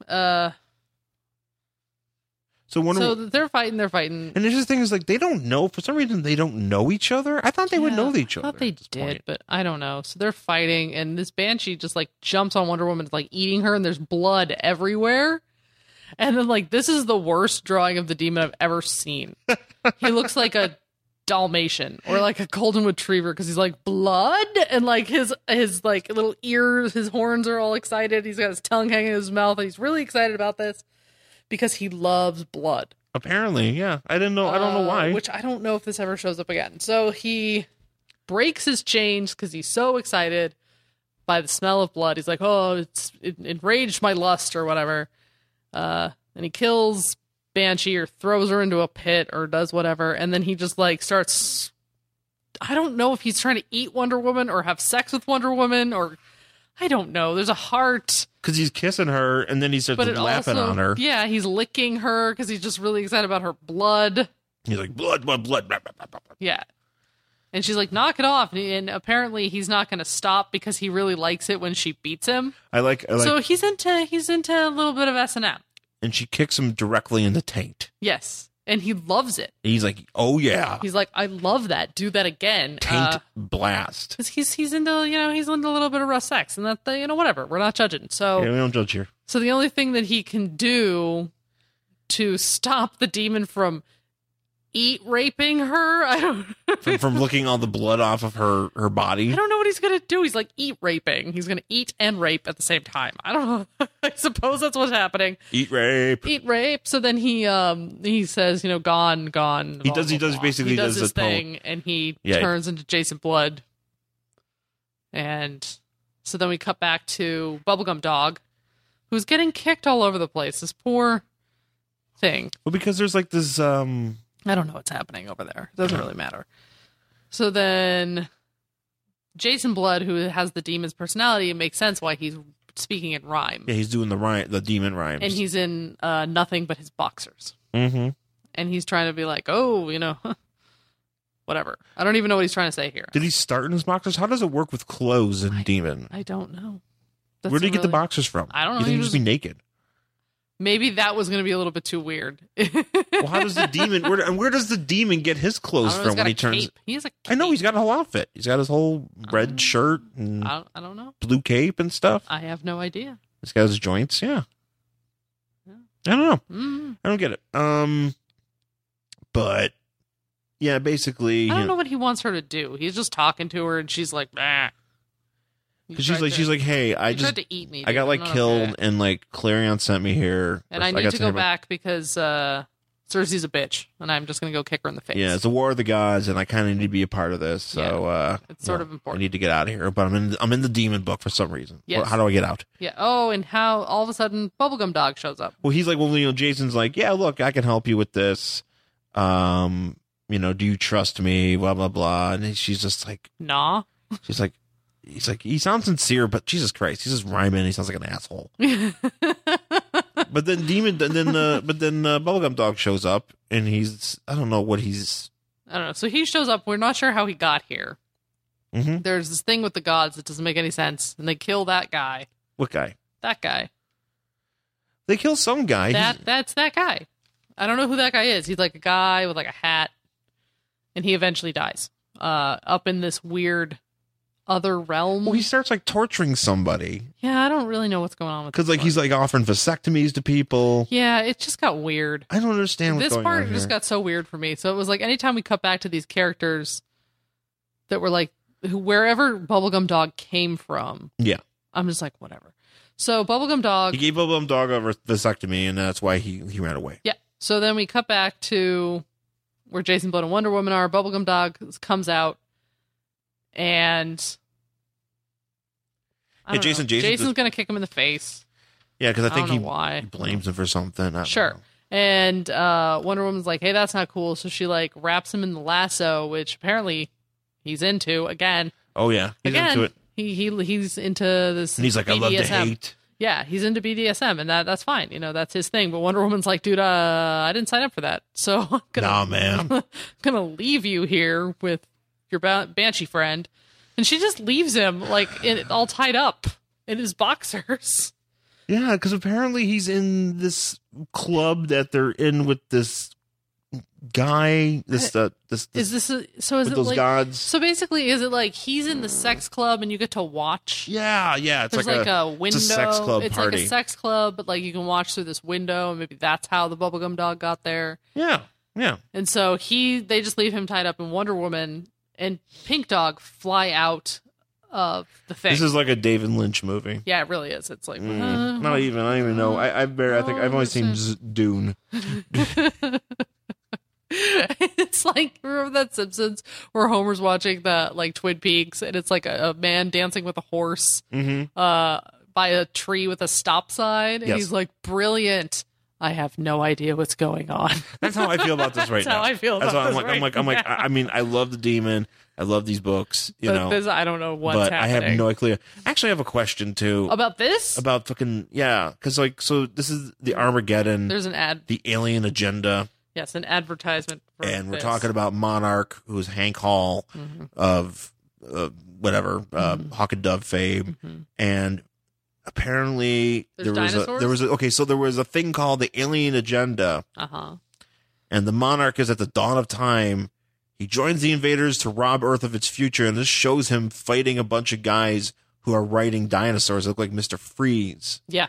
B: so Wonder
A: so
B: Woman,
A: they're fighting.
B: and there's this thing is like they don't know, for some reason they don't know each other. I thought they would
A: Yeah,
B: know each other.
A: I thought they
B: at this
A: did,
B: point.
A: but I don't know. So they're fighting, and this Banshee just like jumps on Wonder Woman, like eating her, and there's blood everywhere. And then like this is the worst drawing of the demon I've ever seen. He looks like a Dalmatian or like a golden retriever because he's like blood, and like his like little ears, his horns are all excited. He's got his tongue hanging in his mouth. And he's really excited about this because he loves blood.
B: Apparently, yeah. I didn't know. I don't know why.
A: Which I don't know if this ever shows up again. So he breaks his chains because he's so excited by the smell of blood. He's like, oh, it enraged my lust or whatever. And he kills Banshee or throws her into a pit or does whatever. And then he just like starts, I don't know if he's trying to eat Wonder Woman or have sex with Wonder Woman or I don't know. There's a heart.
B: Because he's kissing her, and then he starts
A: But it
B: laughing
A: also,
B: on her.
A: yeah, he's licking her because he's just really excited about her blood.
B: He's like, blood, blood, blood. Blah, blah, blah, blah, blah.
A: Yeah. And she's like, knock it off. And apparently he's not going to stop because he really likes it when she beats him.
B: I like,
A: So he's into a little bit of S&M.
B: and she kicks him directly in the taint.
A: Yes. And he loves it.
B: He's like, oh yeah,
A: He's like, I love that. Do that again.
B: taint blast.
A: 'Cause he's into, he's into a little bit of rough sex and that, whatever. We're not judging. So,
B: Yeah, we don't judge here.
A: so the only thing that he can do to stop the demon from raping her, I don't
B: From licking all the blood off of her body.
A: I don't know what he's gonna do. He's like raping. He's gonna eat and rape at the same time. I don't know. I suppose that's what's happening.
B: Eat rape.
A: Eat rape. So then he says, gone.
B: He does basically
A: he does
B: does
A: his
B: the whole-
A: thing, and he
B: Yeah.
A: turns into Jason Blood. And so then we cut back to Bubblegum Dog, who's getting kicked all over the place. This poor thing.
B: Well, because there's like this.
A: I don't know what's happening over there. It doesn't really matter. So then Jason Blood, who has the demon's personality, it makes sense why he's speaking in rhyme.
B: Yeah, he's doing the demon rhymes,
A: And he's in nothing but his boxers.
B: Mm-hmm.
A: And he's trying to be like, oh, whatever. I don't even know what he's trying to say here.
B: Did he start in his boxers? How does it work with clothes and demon?
A: I don't know.
B: Where did he get the boxers from?
A: I don't know.
B: You think
A: He
B: he'd just be naked?
A: Maybe that was going to be a little bit too weird.
B: Well, how does the demon? Where does the demon get his clothes from when he turns?
A: Cape. He has a cape.
B: I know he's got a whole outfit. He's got his whole red shirt and
A: I don't know.
B: blue cape and stuff.
A: I have no idea.
B: He's got his joints. Yeah. I don't know.
A: Mm.
B: I don't get it. But yeah, basically,
A: I don't know what he wants her to do. He's just talking to her, and she's like, "Bah."
B: because she's like, hey, I
A: He
B: just
A: tried to eat me.
B: I got
A: dude.
B: like
A: I'm not
B: killed,
A: okay.
B: and like Clarion sent me here,
A: And I need
B: got
A: to
B: sent
A: go
B: here
A: back because Cersei's a bitch, and I'm just going to go kick her in the face.
B: Yeah, it's a war of the gods, and I kind of need to be a part of this. So
A: it's sort of important.
B: I need to get out of here, but I'm in the demon book for some reason.
A: Yes.
B: Well, how do I get out?
A: Yeah. Oh, and how all of a sudden Bubblegum Dog shows up.
B: Well, he's like, well, Jason's like, yeah, look, I can help you with this. Do you trust me? Blah blah blah. And she's just like,
A: Nah.
B: she's like, he's like, he sounds sincere, but Jesus Christ, he's just rhyming. He sounds like an asshole. But then Bubblegum Dog shows up, and I don't know what he's.
A: I don't know. So he shows up. We're not sure how he got here.
B: Mm-hmm.
A: There's this thing with the gods that doesn't make any sense, and they kill that guy.
B: What guy?
A: That guy.
B: They kill some guy.
A: That's that guy. I don't know who that guy is. He's like a guy with like a hat, and he eventually dies. Up in this weird other realm.
B: Well, he starts like torturing somebody
A: Yeah, I don't really know what's going on with
B: because
A: this
B: like he's
A: one.
B: like offering vasectomies to people.
A: Yeah, it just got weird.
B: I don't understand what's
A: This
B: going
A: part
B: on here.
A: just got so weird for me. So it was like anytime we cut back to these characters that were like wherever Bubblegum Dog came from.
B: Yeah.
A: I'm just like, whatever. So Bubblegum Dog.
B: He gave Bubblegum Dog a vasectomy, and that's why he ran away.
A: Yeah. So then we cut back to where Jason Blood and Wonder Woman are. Bubblegum Dog comes out, and I don't know. Jason's gonna kick him in the face.
B: Yeah, because I think
A: don't
B: he
A: know why.
B: blames him for something. I don't
A: Sure.
B: know.
A: And Wonder Woman's like, hey, that's not cool. So she like wraps him in the lasso, which apparently he's into again.
B: Oh yeah, he's
A: Again,
B: into it,
A: he's into this.
B: and he's like, I love to
A: BDSM.
B: hate.
A: Yeah, he's into BDSM, and that's fine. That's his thing. But Wonder Woman's like, dude, I didn't sign up for that. So I'm gonna,
B: Nah, man.
A: I'm gonna leave you here with your Banshee friend. And she just leaves him like all tied up in his boxers.
B: Yeah, because apparently he's in this club that they're in with this guy. This
A: Is this so? Is
B: with
A: it
B: those
A: like
B: gods.
A: so? Basically, is it like he's in the sex club and you get to watch?
B: Yeah. It's
A: There's
B: like
A: a window.
B: It's a sex club
A: It's
B: party.
A: like a sex club, but like you can watch through this window, and maybe that's how the Bubblegum Dog got there.
B: Yeah.
A: And so they just leave him tied up, and Wonder Woman and Pink Dog fly out of the thing.
B: This is like a David Lynch movie.
A: Yeah, it really is. It's like
B: Not even. I don't even know. I think I've only seen Dune.
A: It's like, remember that Simpsons where Homer's watching the like Twin Peaks, and it's like a man dancing with a horse by a tree with a stop sign, and
B: Yes.
A: he's like, brilliant. I have no idea what's going on.
B: That's how I feel about this right
A: That's
B: now.
A: how I feel
B: That's
A: about
B: how
A: this
B: I'm like.
A: right now.
B: I mean, I love the demon. I love these books. You
A: But
B: know,
A: this, I don't know what's
B: but
A: happening.
B: I have no clue. Actually, I have a question too
A: About this?
B: about fucking because like so this is the Armageddon,
A: There's an ad.
B: the alien agenda,
A: Yes, an advertisement. For
B: and we're
A: this.
B: talking about Monarch, who's Hank Hall of Hawk and Dove fame, and apparently
A: There's
B: there was a thing called the alien agenda.
A: Uh-huh.
B: And the Monarch is at the dawn of time. He joins the invaders to rob Earth of its future, and this shows him fighting a bunch of guys who are riding dinosaurs that look like Mr. Freeze.
A: Yeah.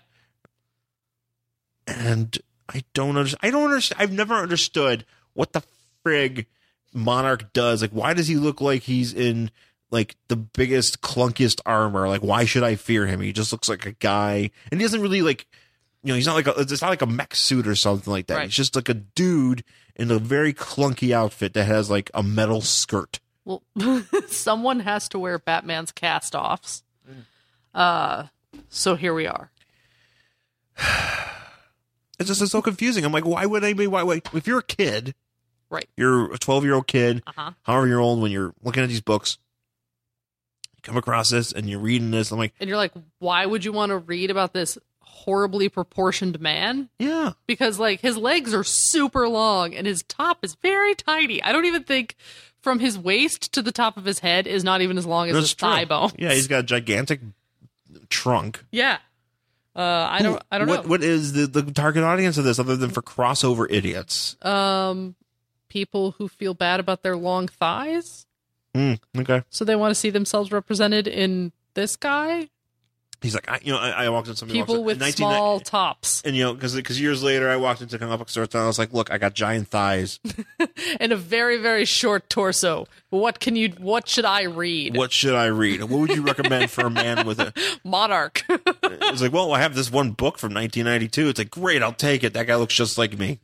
B: And I don't understand. I've never understood what the frig Monarch does. Like, why does he look like he's in like the biggest, clunkiest armor? Like, why should I fear him? He just looks like a guy, and he doesn't really like. He's not like it's not like a mech suit or something like that.
A: Right.
B: He's just like a dude in a very clunky outfit that has like a metal skirt.
A: Well, someone has to wear Batman's cast-offs. So here we are.
B: It's just so confusing. I'm like, why would anybody? Why? If you're a kid,
A: Right.
B: You're a 12-year-old kid,
A: Uh-huh.
B: however you're old, when you're looking at these books, you come across this and you're reading this. I'm like,
A: And you're like, why would you want to read about this horribly proportioned man?
B: yeah.
A: Because like his legs are super long and his top is very tiny. I don't even think from his waist to the top of his head is not even as long as
B: That's
A: his
B: true.
A: thigh bone.
B: Yeah, he's got a gigantic trunk.
A: Yeah. I don't know.
B: What is the target audience of this other than for crossover idiots?
A: People who feel bad about their long thighs.
B: Okay.
A: So they want to see themselves represented in this guy.
B: He's like, I walked into somebody
A: People with small tops.
B: And, because years later I walked into comic book stores and I was like, look, I got giant thighs.
A: And a very, very short torso. What should I read?
B: What should I read? What would you recommend for a man with a...
A: Monarch.
B: It's like, well, I have this one book from 1992. It's like, great, I'll take it. That guy looks just like me.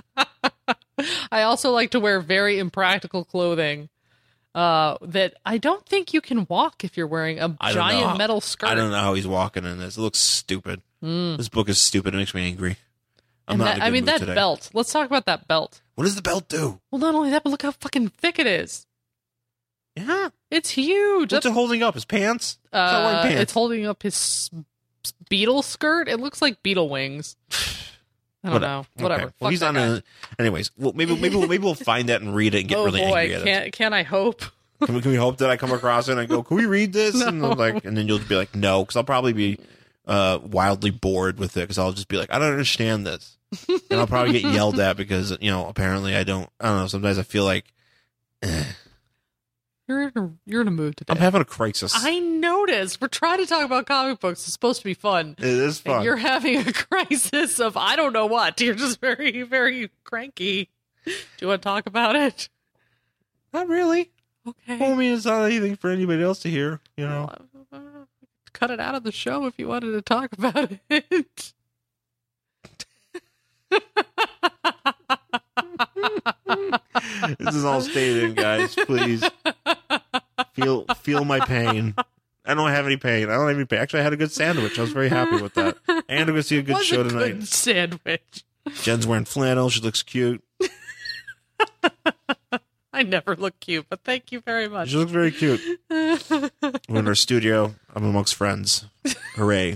A: I also like to wear very impractical clothing. That I don't think you can walk if you're wearing a giant metal skirt.
B: I don't know how he's walking in this. It looks stupid. This book is stupid. It makes me angry. I'm not in a good mood
A: that
B: today.
A: belt. Let's talk about that belt.
B: What does the belt do?
A: Well, not only that, but look how fucking thick it is.
B: Yeah.
A: It's huge.
B: What's it holding up? His pants? He's not wearing pants.
A: It's holding up his beetle skirt. It looks like beetle wings. I don't know. Whatever.
B: Okay. Well, he's on a. Anyways, well, maybe we'll find that and read it and get really angry at it.
A: Can I hope?
B: Can we hope that I come across it and I go, can we read this?
A: No.
B: And then you'll be like, no, because I'll probably be wildly bored with it because I'll just be like, I don't understand this, and I'll probably get yelled at because apparently I don't know. Sometimes I feel like
A: You're in a mood today.
B: I'm having a crisis.
A: I noticed. We're trying to talk about comic books. It's supposed to be fun.
B: It is fun.
A: And you're having a crisis of I don't know what. You're just very, very cranky. Do you want to talk about it?
B: Not really.
A: Okay.
B: Well, I mean, it's not anything for anybody else to hear.
A: Cut it out of the show if you wanted to talk about it.
B: This is all stayed in, guys. Please feel my pain. I don't have any pain. Actually, I had a good sandwich. I was very happy with that. And I'm going to see a good show tonight.
A: Good sandwich.
B: Jen's wearing flannel. She looks cute.
A: I never look cute, but thank you very much.
B: She looks very cute. We're in our studio. I'm amongst friends. Hooray.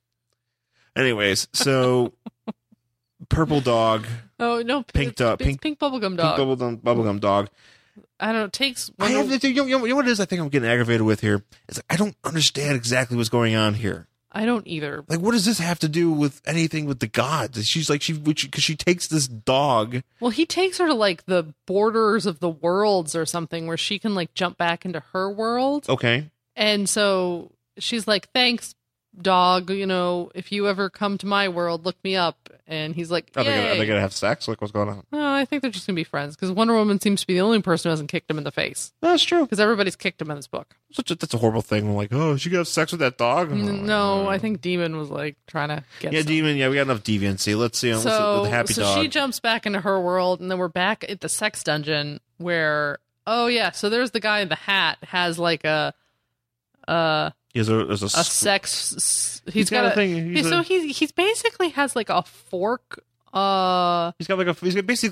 B: Anyways, so purple dog.
A: Oh no,
B: Pink dog.
A: Pink bubblegum dog.
B: Pink bubblegum dog.
A: I don't know. It takes.
B: I have to think, you know what it is I think I'm getting aggravated with here? It's like, I don't understand exactly what's going on here.
A: I don't either.
B: Like, what does this have to do with anything with the gods? She's like, because she takes this dog.
A: Well, he takes her to like the borders of the worlds or something where she can like jump back into her world.
B: Okay.
A: And so she's like, thanks, dog. If you ever come to my world, look me up. And he's like,
B: Are
A: yay.
B: they going to have sex? Like, what's going on?
A: No, I think they're just going to be friends because Wonder Woman seems to be the only person who hasn't kicked him in the face
B: That's true.
A: because everybody's kicked him in this book.
B: That's a horrible thing. I'm like, oh, she could have sex with that dog?
A: No, I think Demon was like trying to get some.
B: Demon. Yeah, we got enough deviancy. Let's see.
A: So
B: the happy dog.
A: she jumps back into her world, and then we're back at the sex dungeon where, so there's the guy in the hat has like a
B: There's a
A: sex. He's
B: got
A: got
B: a thing.
A: He's basically has like a fork.
B: He's got like a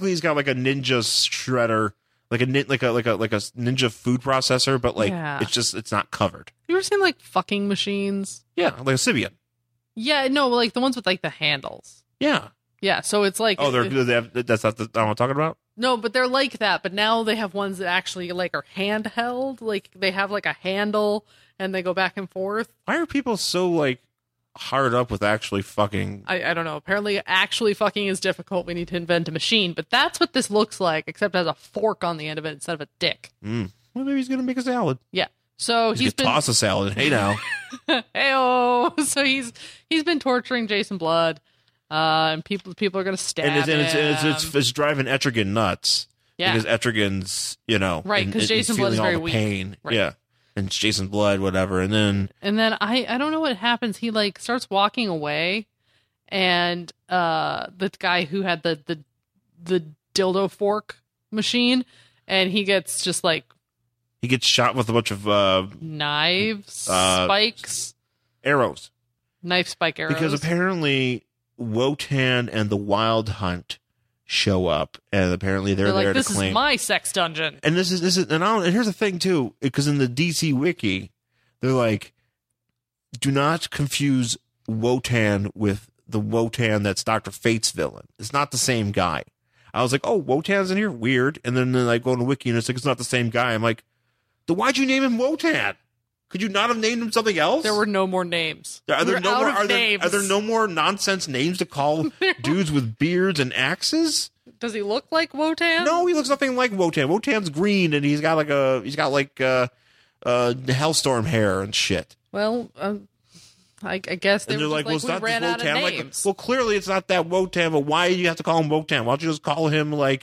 B: ninja shredder, like a ninja food processor, but like it's not covered.
A: You ever seen like fucking machines?
B: Yeah, like a Sybian.
A: Yeah, no, like the ones with like the handles.
B: Yeah.
A: Yeah, so it's like
B: that's not what I'm talking about.
A: No, but they're like that. But now they have ones that actually like are handheld. Like they have like a handle and they go back and forth.
B: Why are people so like hard up with actually fucking?
A: I don't know. Apparently, actually fucking is difficult. We need to invent a machine. But that's what this looks like, except it has a fork on the end of it instead of a dick.
B: Well, maybe he's gonna make a salad.
A: Yeah. So he's been
B: toss a salad. Hey now.
A: Heyo. So he's been torturing Jason Blood. And people are gonna stab him.
B: It's driving Etrigan nuts.
A: Yeah.
B: Because Etrigan's,
A: right, because Jason Blood is very weak.
B: Pain.
A: Right.
B: Yeah. And it's Jason Blood, whatever. And then
A: I don't know what happens. He like starts walking away, and the guy who had the dildo fork machine, and he gets just like
B: he gets shot with a bunch of
A: knives, spikes,
B: arrows.
A: Knife spike arrows.
B: Because apparently Wotan and the Wild Hunt show up, and apparently they're
A: like,
B: there
A: this
B: to claim.
A: is my sex dungeon.
B: And this is, and here's the thing too, because in the DC wiki, they're like, do not confuse Wotan with the Wotan that's Dr. Fate's villain. It's not the same guy. I was like, oh, Wotan's in here? Weird. And then I go on the wiki and it's like, it's not the same guy. I'm like, then why'd you name him Wotan? Could you not have named him something else?
A: There were no more names.
B: Are there
A: names.
B: Are there no more nonsense names to call dudes with beards and axes?
A: Does he look like Wotan?
B: No, he looks nothing like Wotan. Wotan's green and he's got like Hellstorm hair and shit.
A: Well, I guess they
B: And
A: were
B: they're
A: just
B: well, it's
A: we
B: not
A: ran
B: this
A: out of
B: Wotan. Like,
A: names.
B: well, clearly it's not that Wotan, but why do you have to call him Wotan? Why don't you just call him like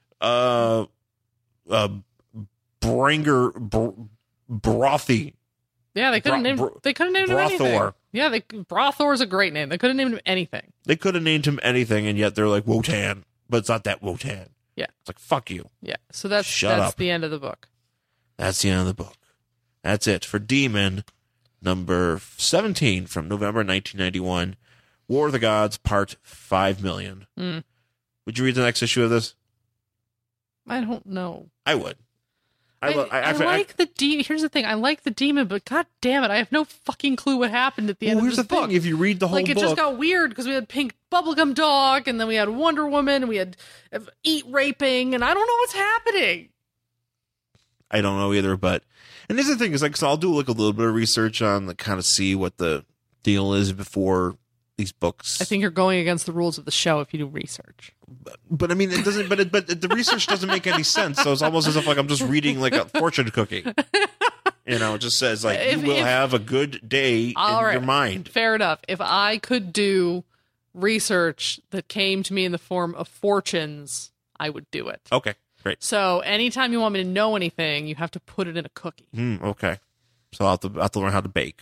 B: Brothy?
A: Yeah, they could have named. They could have named him anything.
B: Brothor.
A: Yeah, Brothor's a great name. They could have named him anything.
B: They could have named him anything, and yet they're like Wotan, but it's not that Wotan.
A: Yeah,
B: it's like fuck you.
A: Yeah, so that's
B: Shut up.
A: the end of the book.
B: That's the end of the book. That's it for Demon number 17 from November 1991. War of the Gods, Part 5,000,000. Would you read the next issue of this?
A: I don't know.
B: I would.
A: I like the demon. Here's the thing. I like the demon, but god damn it, I have no fucking clue what happened at the end of
B: here's
A: this
B: the
A: book.
B: thing. If you read the whole
A: like, it
B: book,
A: just got weird because we had Pink Bubblegum Dog, and then we had Wonder Woman, and we had Eat Raping, and I don't know what's happening.
B: I don't know either, but and this is the thing is like, so I'll do like a little bit of research on the kind of see what the deal is before these books.
A: I think you're going against the rules of the show if you do research.
B: But I mean, it doesn't. But the research doesn't make any sense. So it's almost as if like I'm just reading like a fortune cookie. You know, it just says like you will have a good day in your mind.
A: Fair enough. If I could do research that came to me in the form of fortunes, I would do it.
B: Okay, great.
A: So anytime you want me to know anything, you have to put it in a cookie.
B: Okay. So I'll have to learn how to bake.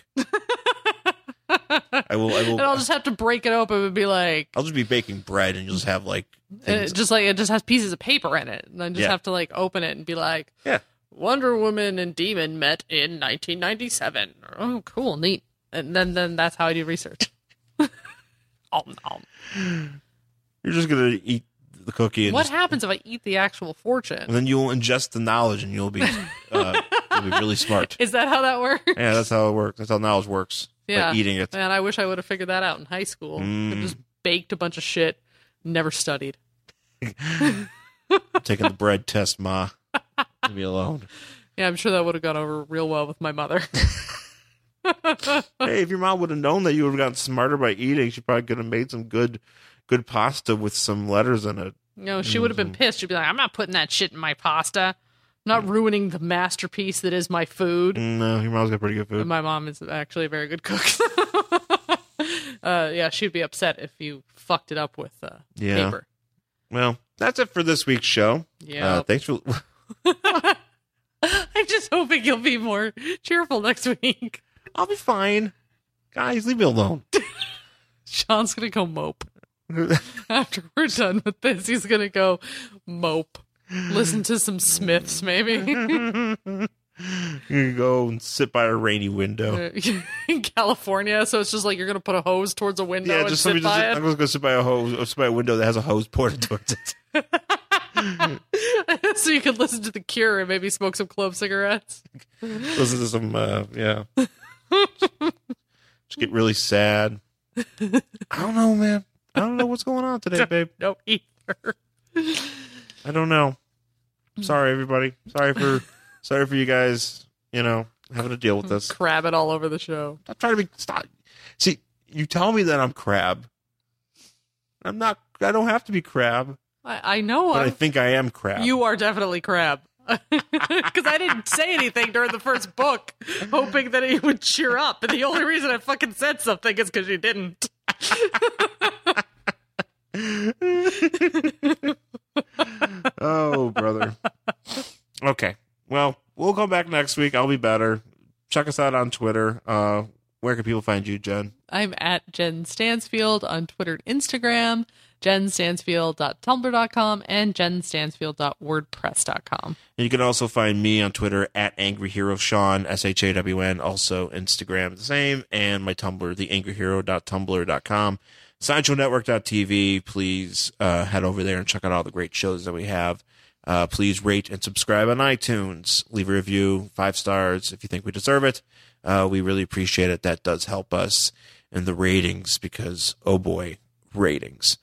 B: I will.
A: And I'll just have to break it open and be like,
B: I'll just be baking bread, and you'll just have like
A: it just has pieces of paper in it, and I just have to like open it and be like,
B: yeah,
A: Wonder Woman and Demon met in 1997. Oh, cool, neat. And then that's how I do research.
B: You're just gonna eat the cookie. And
A: what happens if I eat the actual fortune?
B: And then you'll ingest the knowledge, and you'll be really smart.
A: Is that how that works?
B: Yeah, that's how it works. That's how knowledge works.
A: Yeah,
B: by eating it.
A: Man, I wish I would have figured that out in high school. I just baked a bunch of shit, never studied.
B: Taking the bread test, Ma. Leave me alone.
A: Yeah, I'm sure that would have gone over real well with my mother.
B: Hey, if your mom would have known that you would have gotten smarter by eating, she probably could have made some good pasta with some letters in it.
A: No, she would have been pissed. She'd be like, I'm not putting that shit in my pasta. I'm not ruining the masterpiece that is my food.
B: No, your mom's got pretty good food.
A: My mom is actually a very good cook. Yeah, she'd be upset if you fucked it up with paper.
B: Well, that's it for this week's show.
A: Yeah.
B: Thanks for...
A: I'm just hoping you'll be more cheerful next week.
B: I'll be fine. Guys, leave me alone.
A: Sean's going to go mope. After we're done with this, he's going to go mope. Listen to some Smiths, maybe.
B: You go and sit by a rainy window.
A: In California, so it's just like you're going to put a hose towards a window and
B: just
A: sit by it.
B: I'm just going to sit by a window that has a hose pointed towards it.
A: So you could listen to The Cure and maybe smoke some clove cigarettes.
B: Listen to some, just get really sad. I don't know, man. I don't know what's going on today, babe.
A: No, either.
B: I don't know. Sorry, everybody. Sorry for you guys, having to deal with this.
A: Crab it all over the show.
B: I'm trying to stop. See, you tell me that I'm crab. I'm not, I don't have to be crab.
A: I know.
B: But I think I am crab.
A: You are definitely crab. Because I didn't say anything during the first book, hoping that he would cheer up. And the only reason I fucking said something is because you didn't.
B: Oh, brother. Okay. Well, we'll come back next week. I'll be better. Check us out on Twitter. Where can people find you, Jen?
A: I'm at Jen Stansfield on Twitter and Instagram, jenstansfield.tumblr.com, and jenstansfield.wordpress.com.
B: And you can also find me on Twitter at Angry Hero Sean, SHAWN, also Instagram the same, and my Tumblr, theangryhero.tumblr.com. SideshowNetwork.tv. Please head over there and check out all the great shows that we have. Please rate and subscribe on iTunes. Leave a review, 5 stars if you think we deserve it. We really appreciate it. That does help us in the ratings because, oh boy, ratings.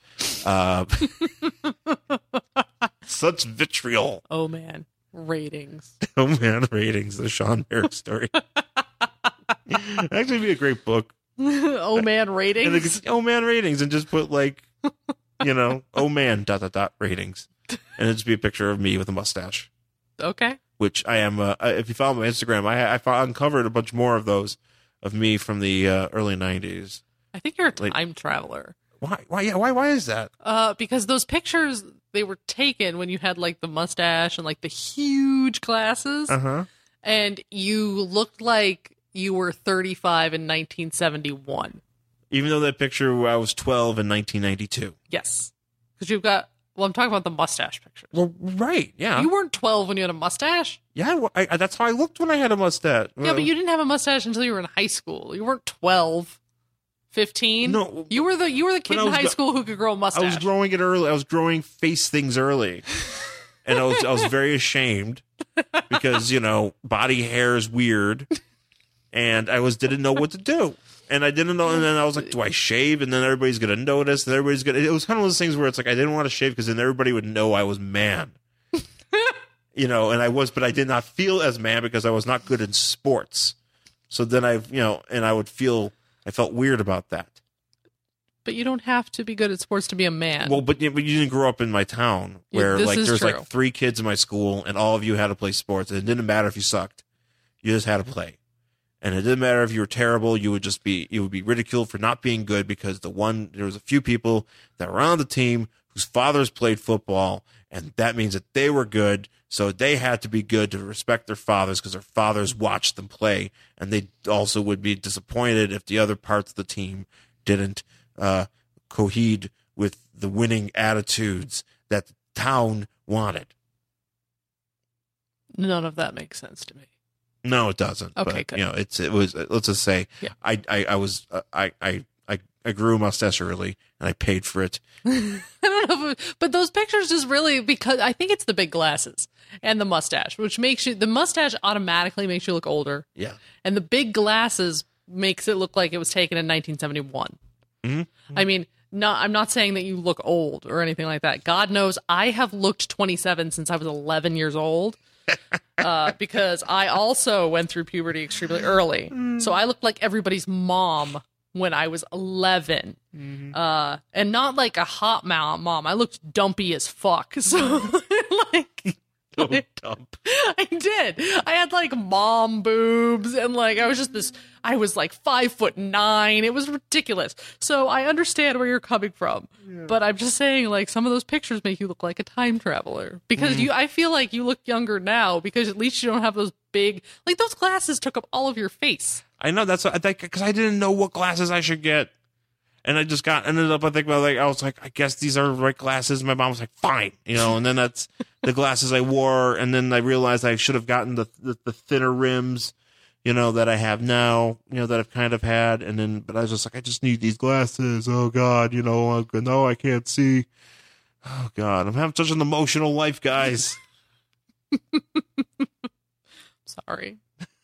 B: Such vitriol.
A: Oh man, ratings.
B: Oh man, ratings. The Sean Merrick story. Actually, be a great book.
A: Oh man, ratings.
B: Oh man, ratings, and just put like, oh man, ... ratings, and it'd just be a picture of me with a mustache.
A: Okay.
B: Which I am. If you follow my Instagram, I uncovered a bunch more of those of me from the early '90s.
A: I think you're a time traveler.
B: Why? Why is that?
A: Because those pictures, they were taken when you had like the mustache and like the huge glasses, and you looked like you were 35 in 1971.
B: Even though that picture, I was 12 in 1992.
A: Yes, because you've got. Well, I'm talking about the mustache pictures.
B: Well, right, yeah.
A: You weren't 12 when you had a mustache.
B: Yeah, that's how I looked when I had a mustache.
A: Yeah, but you didn't have a mustache until you were in high school. You weren't 12. 15?
B: No.
A: You were the kid in high school who could grow a mustache.
B: I was growing it early. I was growing face things early. And I was very ashamed because, body hair is weird. And I didn't know what to do. And I didn't know. And then I was like, do I shave? And then everybody's going to notice. And everybody's going to. It was kind of those things where it's like, I didn't want to shave because then everybody would know I was man. And I was, but I did not feel as man because I was not good in sports. So then I felt weird about that.
A: But you don't have to be good at sports to be a man.
B: Well, but you didn't grow up in my town where there's
A: true.
B: like 3 kids in my school and all of you had to play sports. And it didn't matter if you sucked. You just had to play. And it didn't matter if you were terrible. You would be ridiculed for not being good because there was a few people that were on the team whose fathers played football. And that means that they were good. So they had to be good to respect their fathers because their fathers watched them play. And they also would be disappointed if the other parts of the team didn't cohere with the winning attitudes that the town wanted. None
A: of that makes sense to me.
B: No, it doesn't.
A: Okay,
B: but,
A: good.
B: It was. Let's just say,
A: yeah.
B: I grew a mustache early and I paid for it.
A: I don't know, but those pictures is really because I think it's the big glasses and the mustache, which makes the mustache automatically makes you look older.
B: Yeah,
A: and the big glasses makes it look like it was taken in 1971. Mm-hmm. I mean, I'm not saying that you look old or anything like that. God knows I have looked 27 since I was 11 years old. Because I also went through puberty extremely early. So I looked like everybody's mom when I was 11. Mm-hmm. And not like a hot mom. I looked dumpy as fuck. So
B: dump.
A: I did. I had like mom boobs and like I was like 5'9". It was ridiculous. So I understand where you're coming from. Yeah. But I'm just saying like some of those pictures make you look like a time traveler. Because I feel like you look younger now because at least you don't have those big like those glasses took up all of your face.
B: I know that's what I think because I didn't know what glasses I should get. And I just ended up, I was like, I guess these are the right glasses. My mom was like, fine, and then that's the glasses I wore. And then I realized I should have gotten the thinner rims, that I have now, that I've kind of had. And then, but I was just like, I just need these glasses. Oh God, no, I can't see. Oh God, I'm having such an emotional life, guys.
A: Sorry.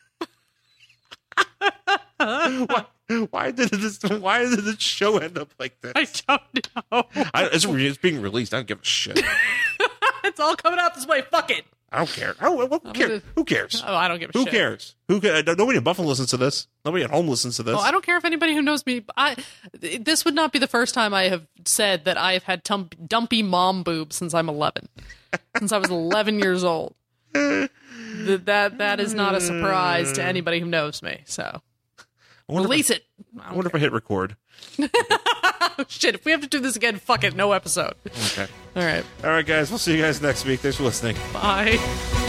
B: Why did this show end up like this?
A: I don't know.
B: It's being released. I don't give a shit.
A: It's all coming out this way. Fuck it.
B: I don't care. Who cares?
A: Oh, I don't give a shit.
B: Who cares? Nobody in Buffalo listens to this. Nobody at home listens to this.
A: Oh, I don't care if anybody who knows me. This would not be the first time I have said that I have had dumpy mom boobs since I'm 11. Since I was 11 years old. That is not a surprise to anybody who knows me. So. Release it.
B: I wonder if I hit record.
A: Shit, if we have to do this again, fuck it. No episode.
B: Okay.
A: All right.
B: All right, guys. We'll see you guys next week. Thanks for listening.
A: Bye.